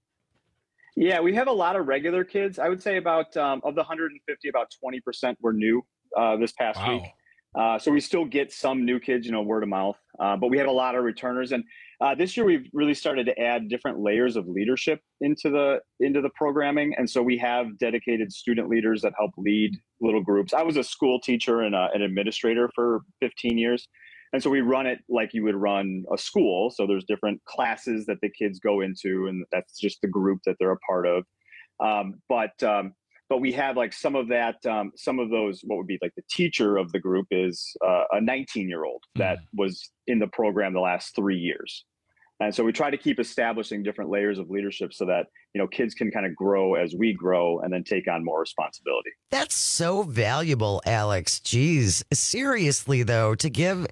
Yeah, we have a lot of regular kids. I would say about um, of the one hundred fifty, about twenty percent were new uh, this past Wow. week. Uh, so we still get some new kids, you know, word of mouth. Uh, but we have a lot of returners, and uh, this year we've really started to add different layers of leadership into the into the programming. And so we have dedicated student leaders that help lead little groups. I was a school teacher and a, an administrator for fifteen years. And so we run it like you would run a school. So there's different classes that the kids go into, and that's just the group that they're a part of. Um, but um, but we have like some of that, um, some of those, what would be like the teacher of the group is uh, a nineteen year old that was in the program the last three years. And so we try to keep establishing different layers of leadership so that, you know, kids can kind of grow as we grow and then take on more responsibility. That's so valuable, Alex. Jeez. Seriously, though, to give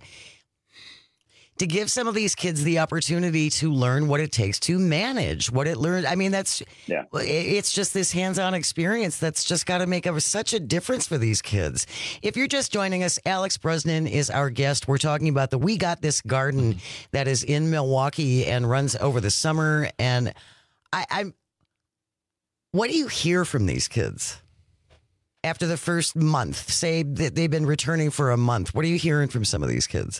to give some of these kids the opportunity to learn what it takes to manage what it learned. I mean, that's yeah. It's just this hands-on experience that's just got to make a, such a difference for these kids. If you're just joining us, Alex Brosnan is our guest. We're talking about the We Got This garden that is in Milwaukee and runs over the summer. And I, I'm, what do you hear from these kids after the first month? Say that they've been returning for a month. What are you hearing from some of these kids?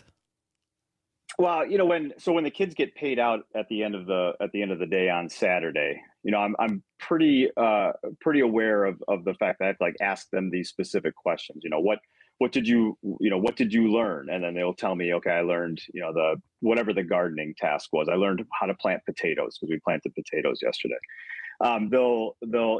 Well, you know, when so when the kids get paid out at the end of the at the end of the day on Saturday, you know, I'm I'm pretty uh, pretty aware of of the fact that I have to like ask them these specific questions. You know, what what did you you know what did you learn? And then they'll tell me, okay, I learned, you know, the whatever the gardening task was. I learned how to plant potatoes because we planted potatoes yesterday. Um, they'll they'll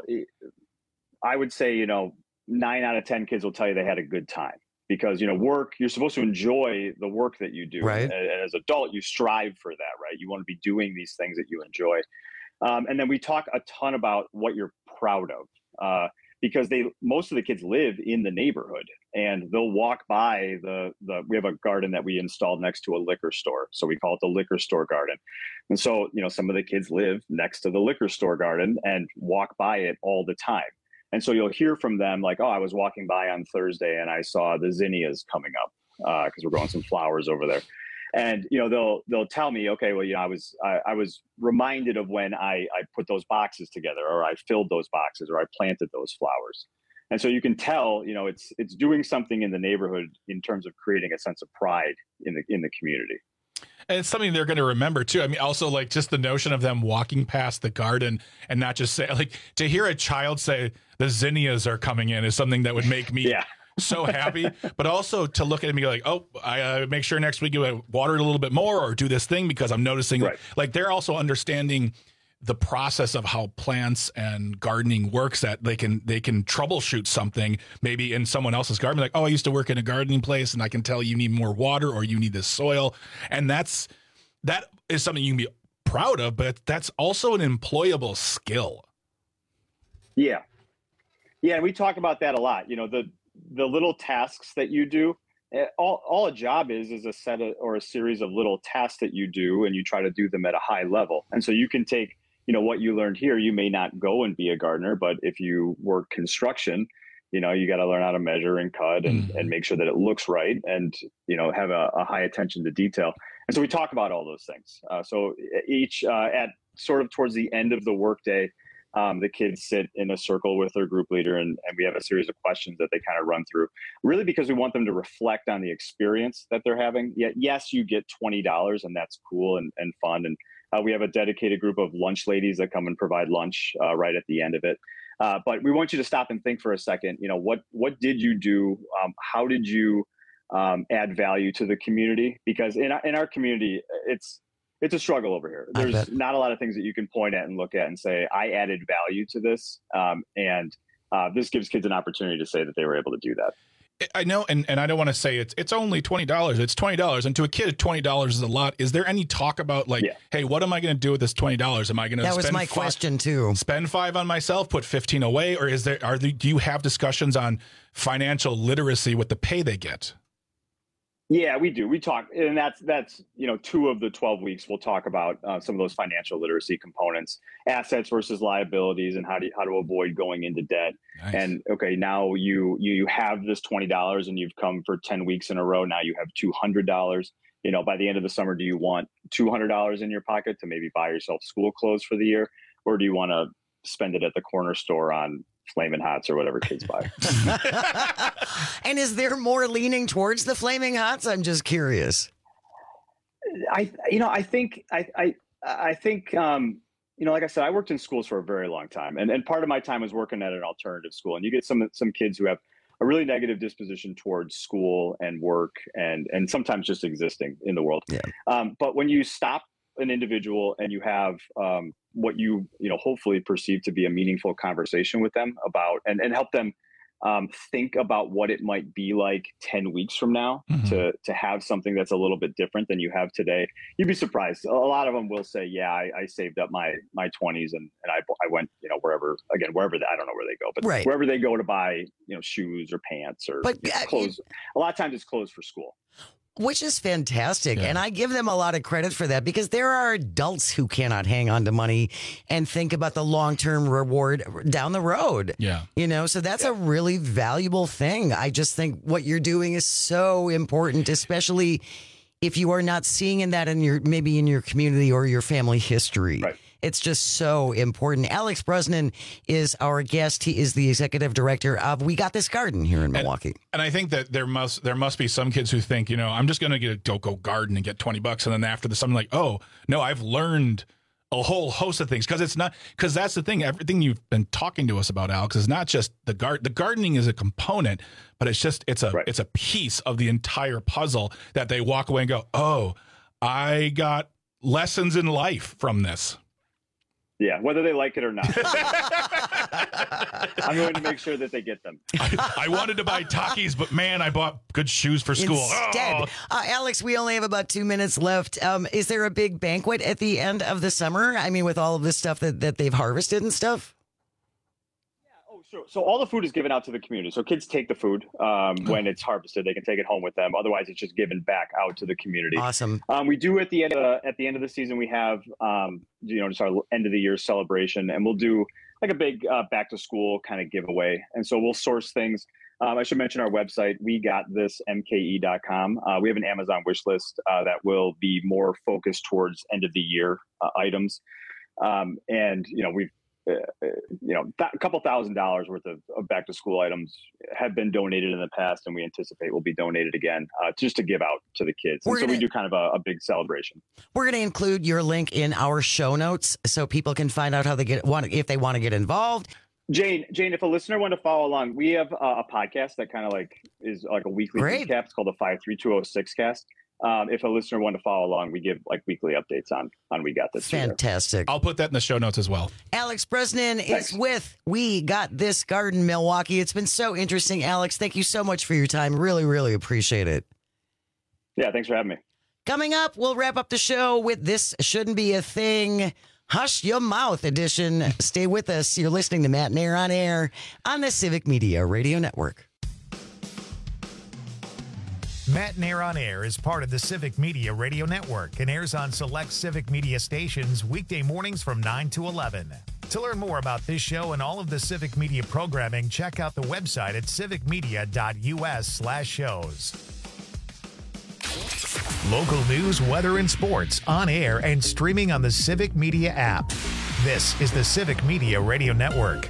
I would say, you know, nine out of ten kids will tell you they had a good time. Because, you know, work, you're supposed to enjoy the work that you do. Right. And, and as an adult, you strive for that, right? You want to be doing these things that you enjoy. Um, and then we talk a ton about what you're proud of, uh, because they most of the kids live in the neighborhood, and they'll walk by the, the, we have a garden that we installed next to a liquor store. So we call it the liquor store garden. And so, you know, some of the kids live next to the liquor store garden and walk by it all the time. And so you'll hear from them like, oh, I was walking by on Thursday and I saw the zinnias coming up because uh, we're growing some flowers over there. And, you know, they'll they'll tell me, okay, well, you know, I was I, I was reminded of when I, I put those boxes together, or I filled those boxes, or I planted those flowers. And so you can tell, you know, it's it's doing something in the neighborhood in terms of creating a sense of pride in the in the community. And it's something they're going to remember too. I mean, also like just the notion of them walking past the garden and not just say, like, to hear a child say the zinnias are coming in is something that would make me yeah. so happy. But also to look at me like, oh, I uh, make sure next week you water it a little bit more or do this thing because I'm noticing right. like they're also understanding the process of how plants and gardening works, that they can they can troubleshoot something maybe in someone else's garden, like, oh, I used to work in a gardening place and I can tell you need more water or you need this soil. And that's that is something you can be proud of, but that's also an employable skill. Yeah. Yeah, and we talk about that a lot. You know, the the little tasks that you do, all all a job is is a set of, or a series of little tasks that you do, and you try to do them at a high level. And so you can take you know, what you learned here, you may not go and be a gardener, but if you work construction, you know, you got to learn how to measure and cut and, mm-hmm. and make sure that it looks right and, you know, have a, a high attention to detail. And so we talk about all those things. Uh, so each uh, at sort of towards the end of the workday, um, the kids sit in a circle with their group leader and, and we have a series of questions that they kind of run through, really because we want them to reflect on the experience that they're having. Yet, yes, you get twenty dollars and that's cool and, and fun. And uh, we have a dedicated group of lunch ladies that come and provide lunch uh, right at the end of it. Uh, but we want you to stop and think for a second, you know, what, what did you do? Um, how did you um, add value to the community? Because in our, in our community, it's, it's a struggle over here. There's not a lot of things that you can point at and look at and say, I added value to this. Um, and uh, this gives kids an opportunity to say that they were able to do that. I know, and, and I don't want to say it's it's only twenty dollars. It's twenty dollars, and to a kid, twenty dollars is a lot. Is there any talk about like, yeah. hey, what am I going to do with this twenty dollars? Am I going to? That spend was my five, question too. Spend five on myself, put fifteen away, or is there? Are the, do you have discussions on financial literacy with the pay they get? Yeah, we do. We talk, and that's that's you know two of the twelve weeks. We'll talk about uh, some of those financial literacy components, assets versus liabilities, and how to how to avoid going into debt. Nice. And okay, now you you you have this twenty dollars, and you've come for ten weeks in a row. Now you have two hundred dollars. You know, by the end of the summer, do you want two hundred dollars in your pocket to maybe buy yourself school clothes for the year, or do you want to spend it at the corner store on Flamin' Hots or whatever kids buy? And is there more leaning towards the Flaming Hots? I'm just curious. I, you know, I think, I, I, I think, um, you know, like I said, I worked in schools for a very long time, and, and part of my time was working at an alternative school. And you get some some kids who have a really negative disposition towards school and work, and and sometimes just existing in the world. Yeah. Um, but when you stop an individual and you have um, what you you know hopefully perceive to be a meaningful conversation with them about, and and help them um, think about what it might be like ten weeks from now, mm-hmm. to to have something that's a little bit different than you have today. You'd be surprised. A lot of them will say, yeah, I, I saved up my my twenties and, and I I went, you know, wherever, again, wherever, they, I don't know where they go, but right. wherever they go to buy, you know, shoes or pants or but, you know, uh, clothes. it, a lot of times it's clothes for school. Which is fantastic. Yeah. And I give them a lot of credit for that, because there are adults who cannot hang on to money and think about the long-term reward down the road. Yeah. You know, so that's yeah. a really valuable thing. I just think what you're doing is so important, especially if you are not seeing in that in your, maybe in your community or your family history. Right. It's just so important. Alex Brosnan is our guest. He is the executive director of We Got This Garden here in Milwaukee. And, and I think that there must there must be some kids who think, you know, I'm just going to get a go go garden and get twenty bucks, and then after this, I'm like, oh no, I've learned a whole host of things, because it's not because that's the thing. Everything you've been talking to us about, Alex, is not just the garden. The gardening is a component, but it's just it's a right. it's a piece of the entire puzzle that they walk away and go, oh, I got lessons in life from this. Yeah, whether they like it or not. I'm going to make sure that they get them. I, I wanted to buy Takis, but man, I bought good shoes for school. Instead, oh. uh, Alex, we only have about two minutes left. Um, is there a big banquet at the end of the summer? I mean, with all of this stuff that, that they've harvested and stuff? Oh, sure. So all the food is given out to the community. So kids take the food um, when it's harvested. They can take it home with them. Otherwise, it's just given back out to the community. Awesome. Um, we do at the end of the, at the end of the season, we have um, you know just our end of the year celebration, and we'll do like a big uh, back to school kind of giveaway. And so we'll source things. Um, I should mention our website, we got this M K E dot com. Uh, we have an Amazon wish list uh, that will be more focused towards end of the year uh, items. Um, and you know we've Uh, you know, th- a couple thousand dollars worth of, of back to school items have been donated in the past, and we anticipate will be donated again, uh, just to give out to the kids. And We're so gonna, we do kind of a, a big celebration. We're going to include your link in our show notes so people can find out how they get want if they want to get involved. Jane, Jane, if a listener wanted to follow along, we have uh, a podcast that kind of like is like a weekly Great. recap. It's called the five three two oh six cast. Um, if a listener wanted to follow along, we give like weekly updates on on We Got This. Fantastic. I'll put that in the show notes as well. Alex Brosnan Thanks. is with We Got This Garden Milwaukee. It's been so interesting, Alex. Thank you so much for your time. Really, really appreciate it. Yeah, thanks for having me. Coming up, we'll wrap up the show with This Shouldn't Be a Thing, Hush Your Mouth edition. Stay with us. You're listening to Matt Nair on Air on the Civic Media Radio Network. Matt Nair on Air is part of the Civic Media Radio Network and airs on select Civic Media stations weekday mornings from nine to eleven. To learn more about this show and all of the Civic Media programming, check out the website at civicmedia.us slash shows. Local news, weather, and sports on air and streaming on the Civic Media app. This is the Civic Media Radio Network.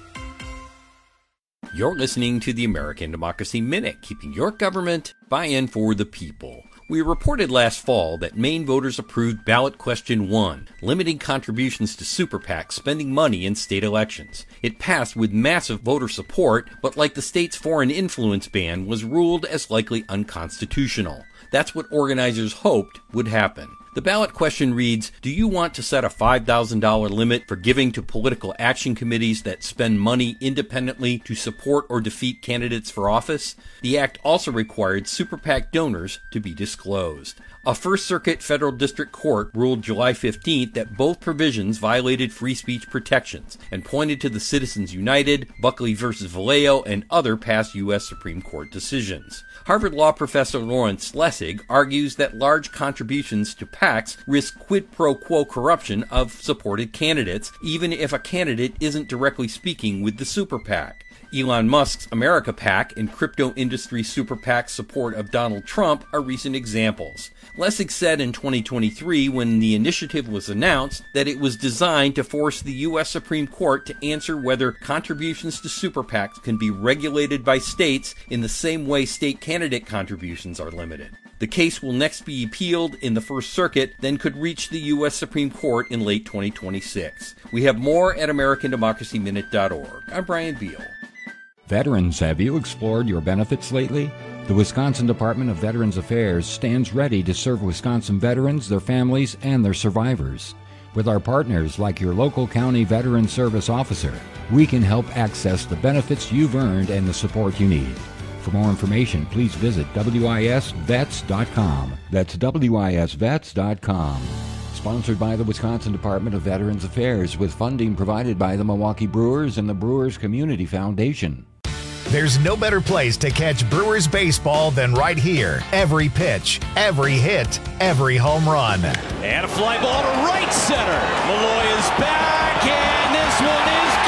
You're listening to the American Democracy Minute, keeping your government buy-in for the people. We reported last fall that Maine voters approved ballot question one, limiting contributions to super PACs spending money in state elections. It passed with massive voter support, but like the state's foreign influence ban, was ruled as likely unconstitutional. That's what organizers hoped would happen. The ballot question reads, do you want to set a five thousand dollars limit for giving to political action committees that spend money independently to support or defeat candidates for office? The act also required super PAC donors to be disclosed. A First Circuit Federal District Court ruled July fifteenth that both provisions violated free speech protections and pointed to the Citizens United, Buckley versus Vallejo, and other past U S Supreme Court decisions. Harvard Law professor Lawrence Lessig argues that large contributions to PACs risk quid pro quo corruption of supported candidates, even if a candidate isn't directly speaking with the super PAC. Elon Musk's America PAC and crypto industry super PAC's support of Donald Trump are recent examples. Lessig said in twenty twenty-three, when the initiative was announced, that it was designed to force the U S Supreme Court to answer whether contributions to super PACs can be regulated by states in the same way state candidate contributions are limited. The case will next be appealed in the First Circuit, then could reach the U S Supreme Court in late twenty twenty-six. We have more at american democracy minute dot org. I'm Brian Beal. Veterans, have you explored your benefits lately? The Wisconsin Department of Veterans Affairs stands ready to serve Wisconsin veterans, their families, and their survivors. With our partners like your local county veteran service officer, we can help access the benefits you've earned and the support you need. For more information, please visit w i s vets dot com. That's w i s vets dot com. Sponsored by the Wisconsin Department of Veterans Affairs with funding provided by the Milwaukee Brewers and the Brewers Community Foundation. There's no better place to catch Brewers baseball than right here. Every pitch, every hit, every home run. And a fly ball to right center. Malloy is back, and this one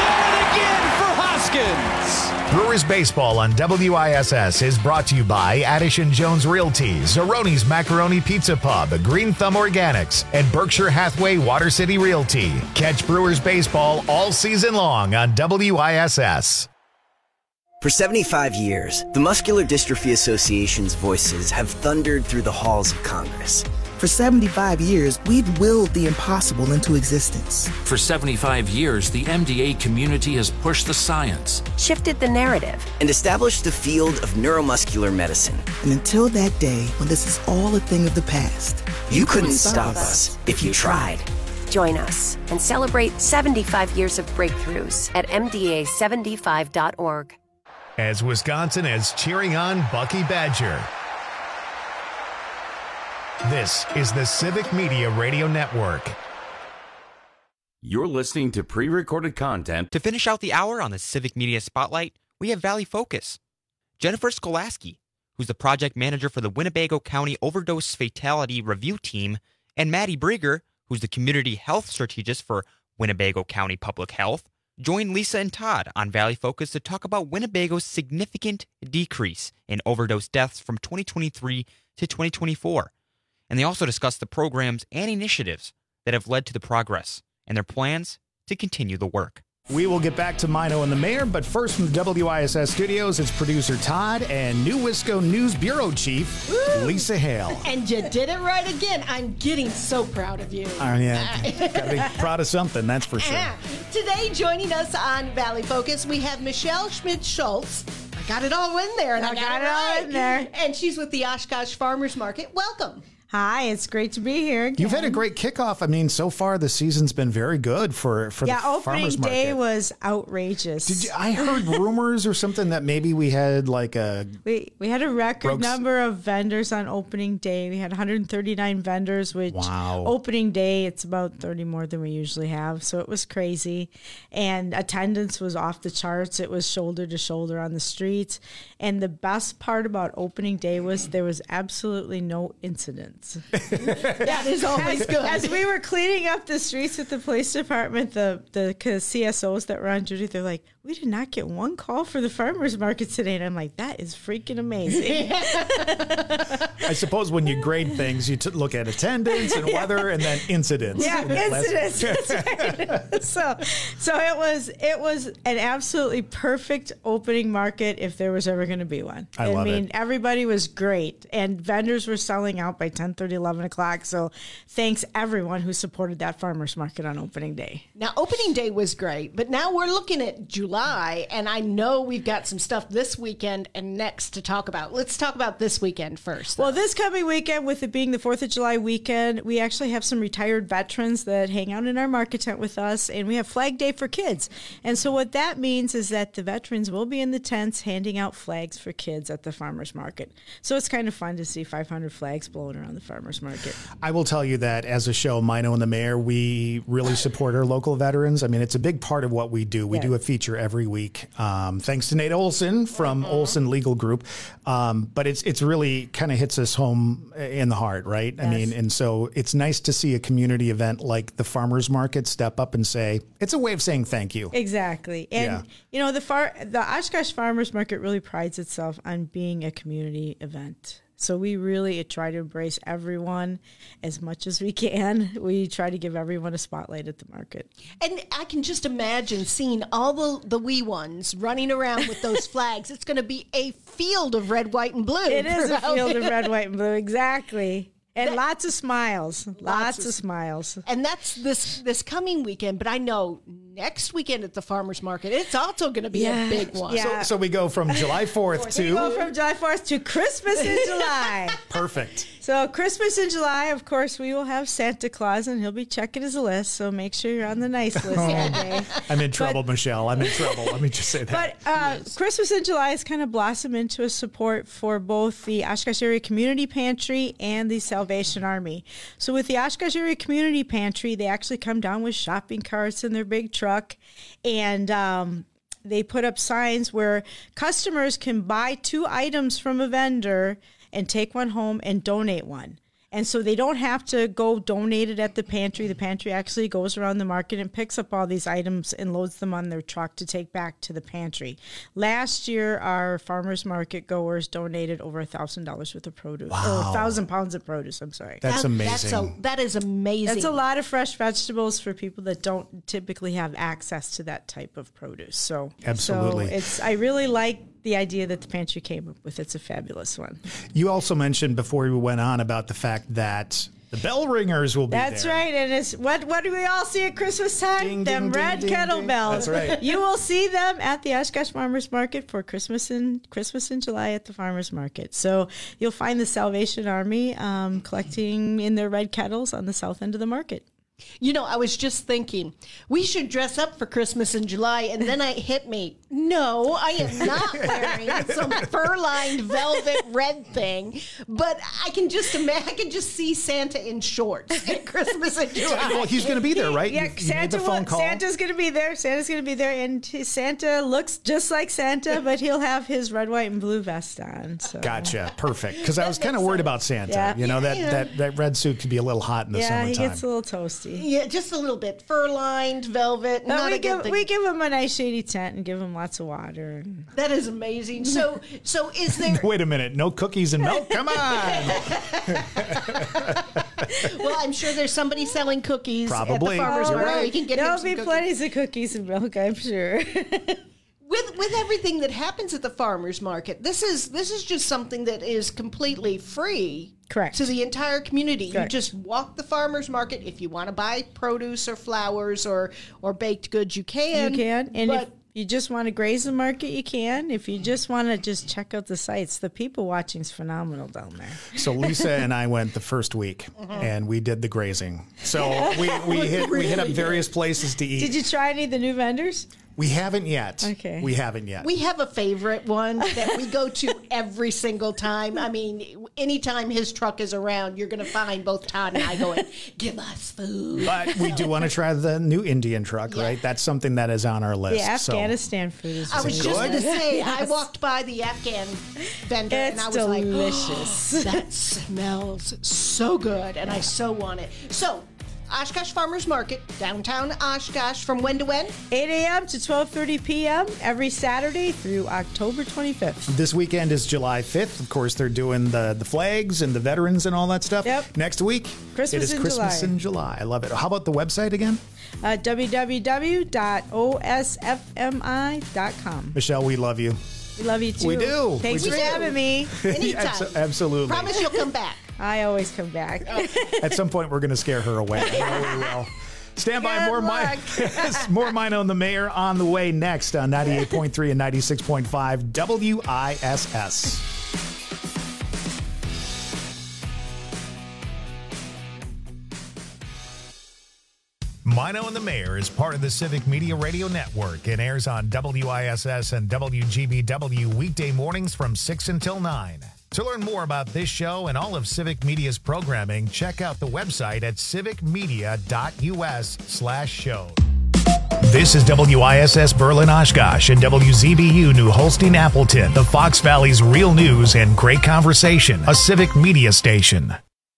is going again for Hoskins. Brewers baseball on W I S S is brought to you by Addison Jones Realty, Zeroni's Macaroni Pizza Pub, Green Thumb Organics, and Berkshire Hathaway Water City Realty. Catch Brewers baseball all season long on W I S S. For seventy-five years, the Muscular Dystrophy Association's voices have thundered through the halls of Congress. For seventy-five years, we've willed the impossible into existence. For seventy-five years, the M D A community has pushed the science, shifted the narrative, and established the field of neuromuscular medicine. And until that day, when this is all a thing of the past, you, you couldn't, couldn't stop us if you tried. Join us and celebrate seventy-five years of breakthroughs at m d a seventy-five dot org. As Wisconsin is cheering on Bucky Badger. This is the Civic Media Radio Network. You're listening to pre-recorded content. To finish out the hour on the Civic Media Spotlight, we have Valley Focus. Jennifer Skolaski, who's the project manager for the Winnebago County Overdose Fatality Review Team, and Maddie Brieger, who's the community health strategist for Winnebago County Public Health, join Lisa and Todd on Valley Focus to talk about Winnebago's significant decrease in overdose deaths from twenty twenty-three to twenty twenty-four. And they also discuss the programs and initiatives that have led to the progress and their plans to continue the work. We will get back to Mino and the Mayor, but first from the W I S S studios, it's producer Todd and New Wisco News Bureau Chief Woo! Lisa Hale. And you did it right again. I'm getting so proud of you. Oh, yeah. Gotta be proud of something, that's for sure. Today, joining us on Valley Focus, we have Michelle Schmidt-Schultz. I got it all in there. And I, I got, got it all right. in there. And she's with the Oshkosh Farmers Market. Welcome. Hi, it's great to be here again. You've had a great kickoff. I mean, so far the season's been very good for, for yeah, the farmers market. Yeah, opening day was outrageous. Did you, I heard rumors or something that maybe we had like a... We we had a record Brooks. number of vendors on opening day. We had one hundred thirty-nine vendors, which wow. opening day, it's about thirty more than we usually have. So it was crazy. And attendance was off the charts. It was shoulder to shoulder on the streets. And the best part about opening day was there was absolutely no incidents. That is always as, good. As we were cleaning up the streets at the police department, the, the C S Os that were on duty, they're like, we did not get one call for the farmers market today. And I'm like, that is freaking amazing. I suppose when you grade things, you t- look at attendance and weather and then incidents. Yeah, incidents. That's right. so, so it was it was an absolutely perfect opening market if there was ever going to be one. I love mean, it. everybody was great, and vendors were selling out by ten thirty, eleven o'clock. So, thanks everyone who supported that farmers market on opening day. Now, opening day was great, but now we're looking at July, and I know we've got some stuff this weekend and next to talk about. Let's talk about this weekend first. Well, this coming weekend, with it being the fourth of July weekend, we actually have some retired veterans that hang out in our market tent with us, and we have Flag Day for kids. And so what that means is that the veterans will be in the tents handing out flags for kids at the farmers market. So it's kind of fun to see five hundred flags blowing around the farmers market. I will tell you that as a show, Mino and the Mayor, we really support our local veterans. I mean, it's a big part of what we do. We Yes. do a feature every week. Um, thanks to Nate Olson from Mm-hmm. Olson Legal Group. Um, but it's it's really kind of hits us home in the heart, right? I Yes. mean, and so it's nice to see a community event like the farmers market step up and say, it's a way of saying thank you. Exactly. And, Yeah. you know, the far the Oshkosh Farmers Market really prides itself on being a community event. So we really try to embrace everyone as much as we can. We try to give everyone a spotlight at the market. And I can just imagine seeing all the, the wee ones running around with those flags. It's going to be a field of red, white, and blue. It is a throughout field of it. red, white, and blue. Exactly. And That- lots of smiles. Lots, Lots of, of- smiles. And that's this this coming weekend, but I know next weekend at the farmers market, it's also going to be Yeah. a big one. Yeah. So, so we go from July fourth We go to... from July fourth to Christmas in July. Perfect. So Christmas in July, of course, we will have Santa Claus, and he'll be checking his list. So make sure you're on the nice list that day. I'm in trouble, Michelle. I'm in trouble. Let me just say that. But uh, Christmas in July has kind of blossomed into a support for both the Oshkosh Area Community Pantry and the Salvation Army. So with the Oshkosh Area Community Pantry, they actually come down with shopping carts in their big truck, and um, they put up signs where customers can buy two items from a vendor and take one home and donate one. And so they don't have to go donate it at the pantry. The pantry actually goes around the market and picks up all these items and loads them on their truck to take back to the pantry. Last year, our farmers market goers donated over a thousand dollars worth of produce. Wow. Or a thousand pounds of produce, I'm sorry. That's That- amazing. That's a, that is amazing. That's a lot of fresh vegetables for people that don't typically have access to that type of produce. So, Absolutely. so it's I really like the idea that the pantry came up with. It's a fabulous one. You also mentioned before we went on about the fact that the bell ringers will be That's there. right. And it's what what do we all see at Christmas time? Ding, them ding, red ding, ding, kettle ding. bells. That's right. You will see them at the Oshkosh Farmers Market for Christmas in Christmas in July at the Farmers Market. So you'll find the Salvation Army um, collecting in their red kettles on the south end of the market. You know, I was just thinking, we should dress up for Christmas in July, and then it hit me. No, I am not wearing some fur-lined velvet red thing, but I can just imagine, I can just see Santa in shorts at Christmas in July. Well, he's going to be there, right? Yeah, You- you made Santa the phone will, call. Santa's going to be there. Santa's going to be there, and his Santa looks just like Santa, but he'll have his red, white, and blue vest on. So. Gotcha. Perfect. Because I was kind of worried about Santa. Yeah. You know, that, Yeah. that, that red suit could be a little hot in the Yeah, he summertime. gets a little toasty. Yeah, just a little bit. Fur-lined, velvet. No, not we a good give thing. we give him a nice shady tent and give him lots of water. That is amazing. So, so is there... Wait a minute. No cookies and milk? Come on. Well, I'm sure there's somebody selling cookies Probably. at the farmer's Oh, market. right. We can get him There'll some be cookies. plenty of cookies and milk, I'm sure. with with everything that happens at the farmers market, this is this is just something that is completely free. Correct. To the entire community. Correct. You just walk the farmers market. If you want to buy produce or flowers or or baked goods, you can. You can, and but if you just want to graze the market, you can. If you just want to just check out the sites, the people watching is phenomenal down there. So Lisa and I went the first week, mm-hmm. and we did the grazing. So we, we hit we hit up various places to eat. Did you try any of the new vendors? We haven't yet. Okay. We haven't yet. We have a favorite one that we go to every single time. I mean, anytime his truck is around, you're going to find both Todd and I going, give us food. But we do want to try the new Indian truck, yeah. right? That's something that is on our list. The Afghanistan so. food is I was good. just going to say, yes. I walked by the Afghan vendor it's and I was delicious. like, oh, that smells so good. And I so want it. So, Oshkosh Farmers Market, downtown Oshkosh, from when to when? eight a.m. to twelve thirty p.m. every Saturday through October twenty-fifth. This weekend is July fifth. Of course, they're doing the, the flags and the veterans and all that stuff. Yep. Next week, Christmas it is in Christmas July. in July. I love it. How about the website again? Uh, w w w dot o s f m i dot com. Michelle, we love you. We love you too. We do. Thanks we for do. having me. Anytime. Absolutely. Promise you'll come back. I always come back. At some point, we're going to scare her away. I know we will. Stand by. Good More luck. my, more Mino and the Mayor on the way next on ninety-eight point three and ninety-six point five W I S S. Mino and the Mayor is part of the Civic Media Radio Network and airs on W I S S and W G B W weekday mornings from six until nine. To learn more about this show and all of Civic Media's programming, check out the website at civicmedia.us slash show. This is W I S S Berlin Oshkosh and W Z B U New Holstein Appleton, the Fox Valley's real news and great conversation, a Civic Media station.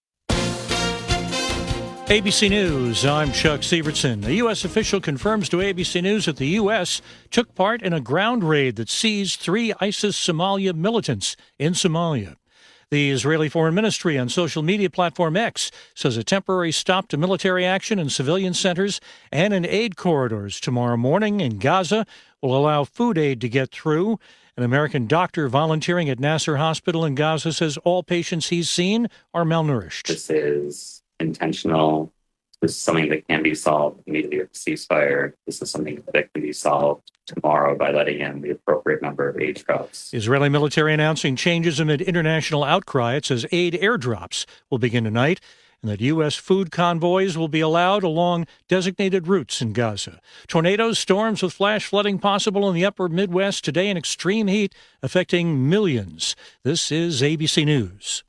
A B C News, I'm Chuck Sievertson. A U S official confirms to A B C News that the U S took part in a ground raid that seized three ISIS Somalia militants in Somalia. The Israeli Foreign Ministry on social media platform X says a temporary stop to military action in civilian centers and in aid corridors tomorrow morning in Gaza will allow food aid to get through. An American doctor volunteering at Nasser Hospital in Gaza says all patients he's seen are malnourished. This is intentional. This is something that can be solved immediately with a ceasefire. This is something that can be solved tomorrow by letting in the appropriate number of aid trucks. Israeli military announcing changes amid international outcry. It says aid airdrops will begin tonight and that U S food convoys will be allowed along designated routes in Gaza. Tornadoes, storms with flash flooding possible in the upper Midwest today and extreme heat affecting millions. This is A B C News.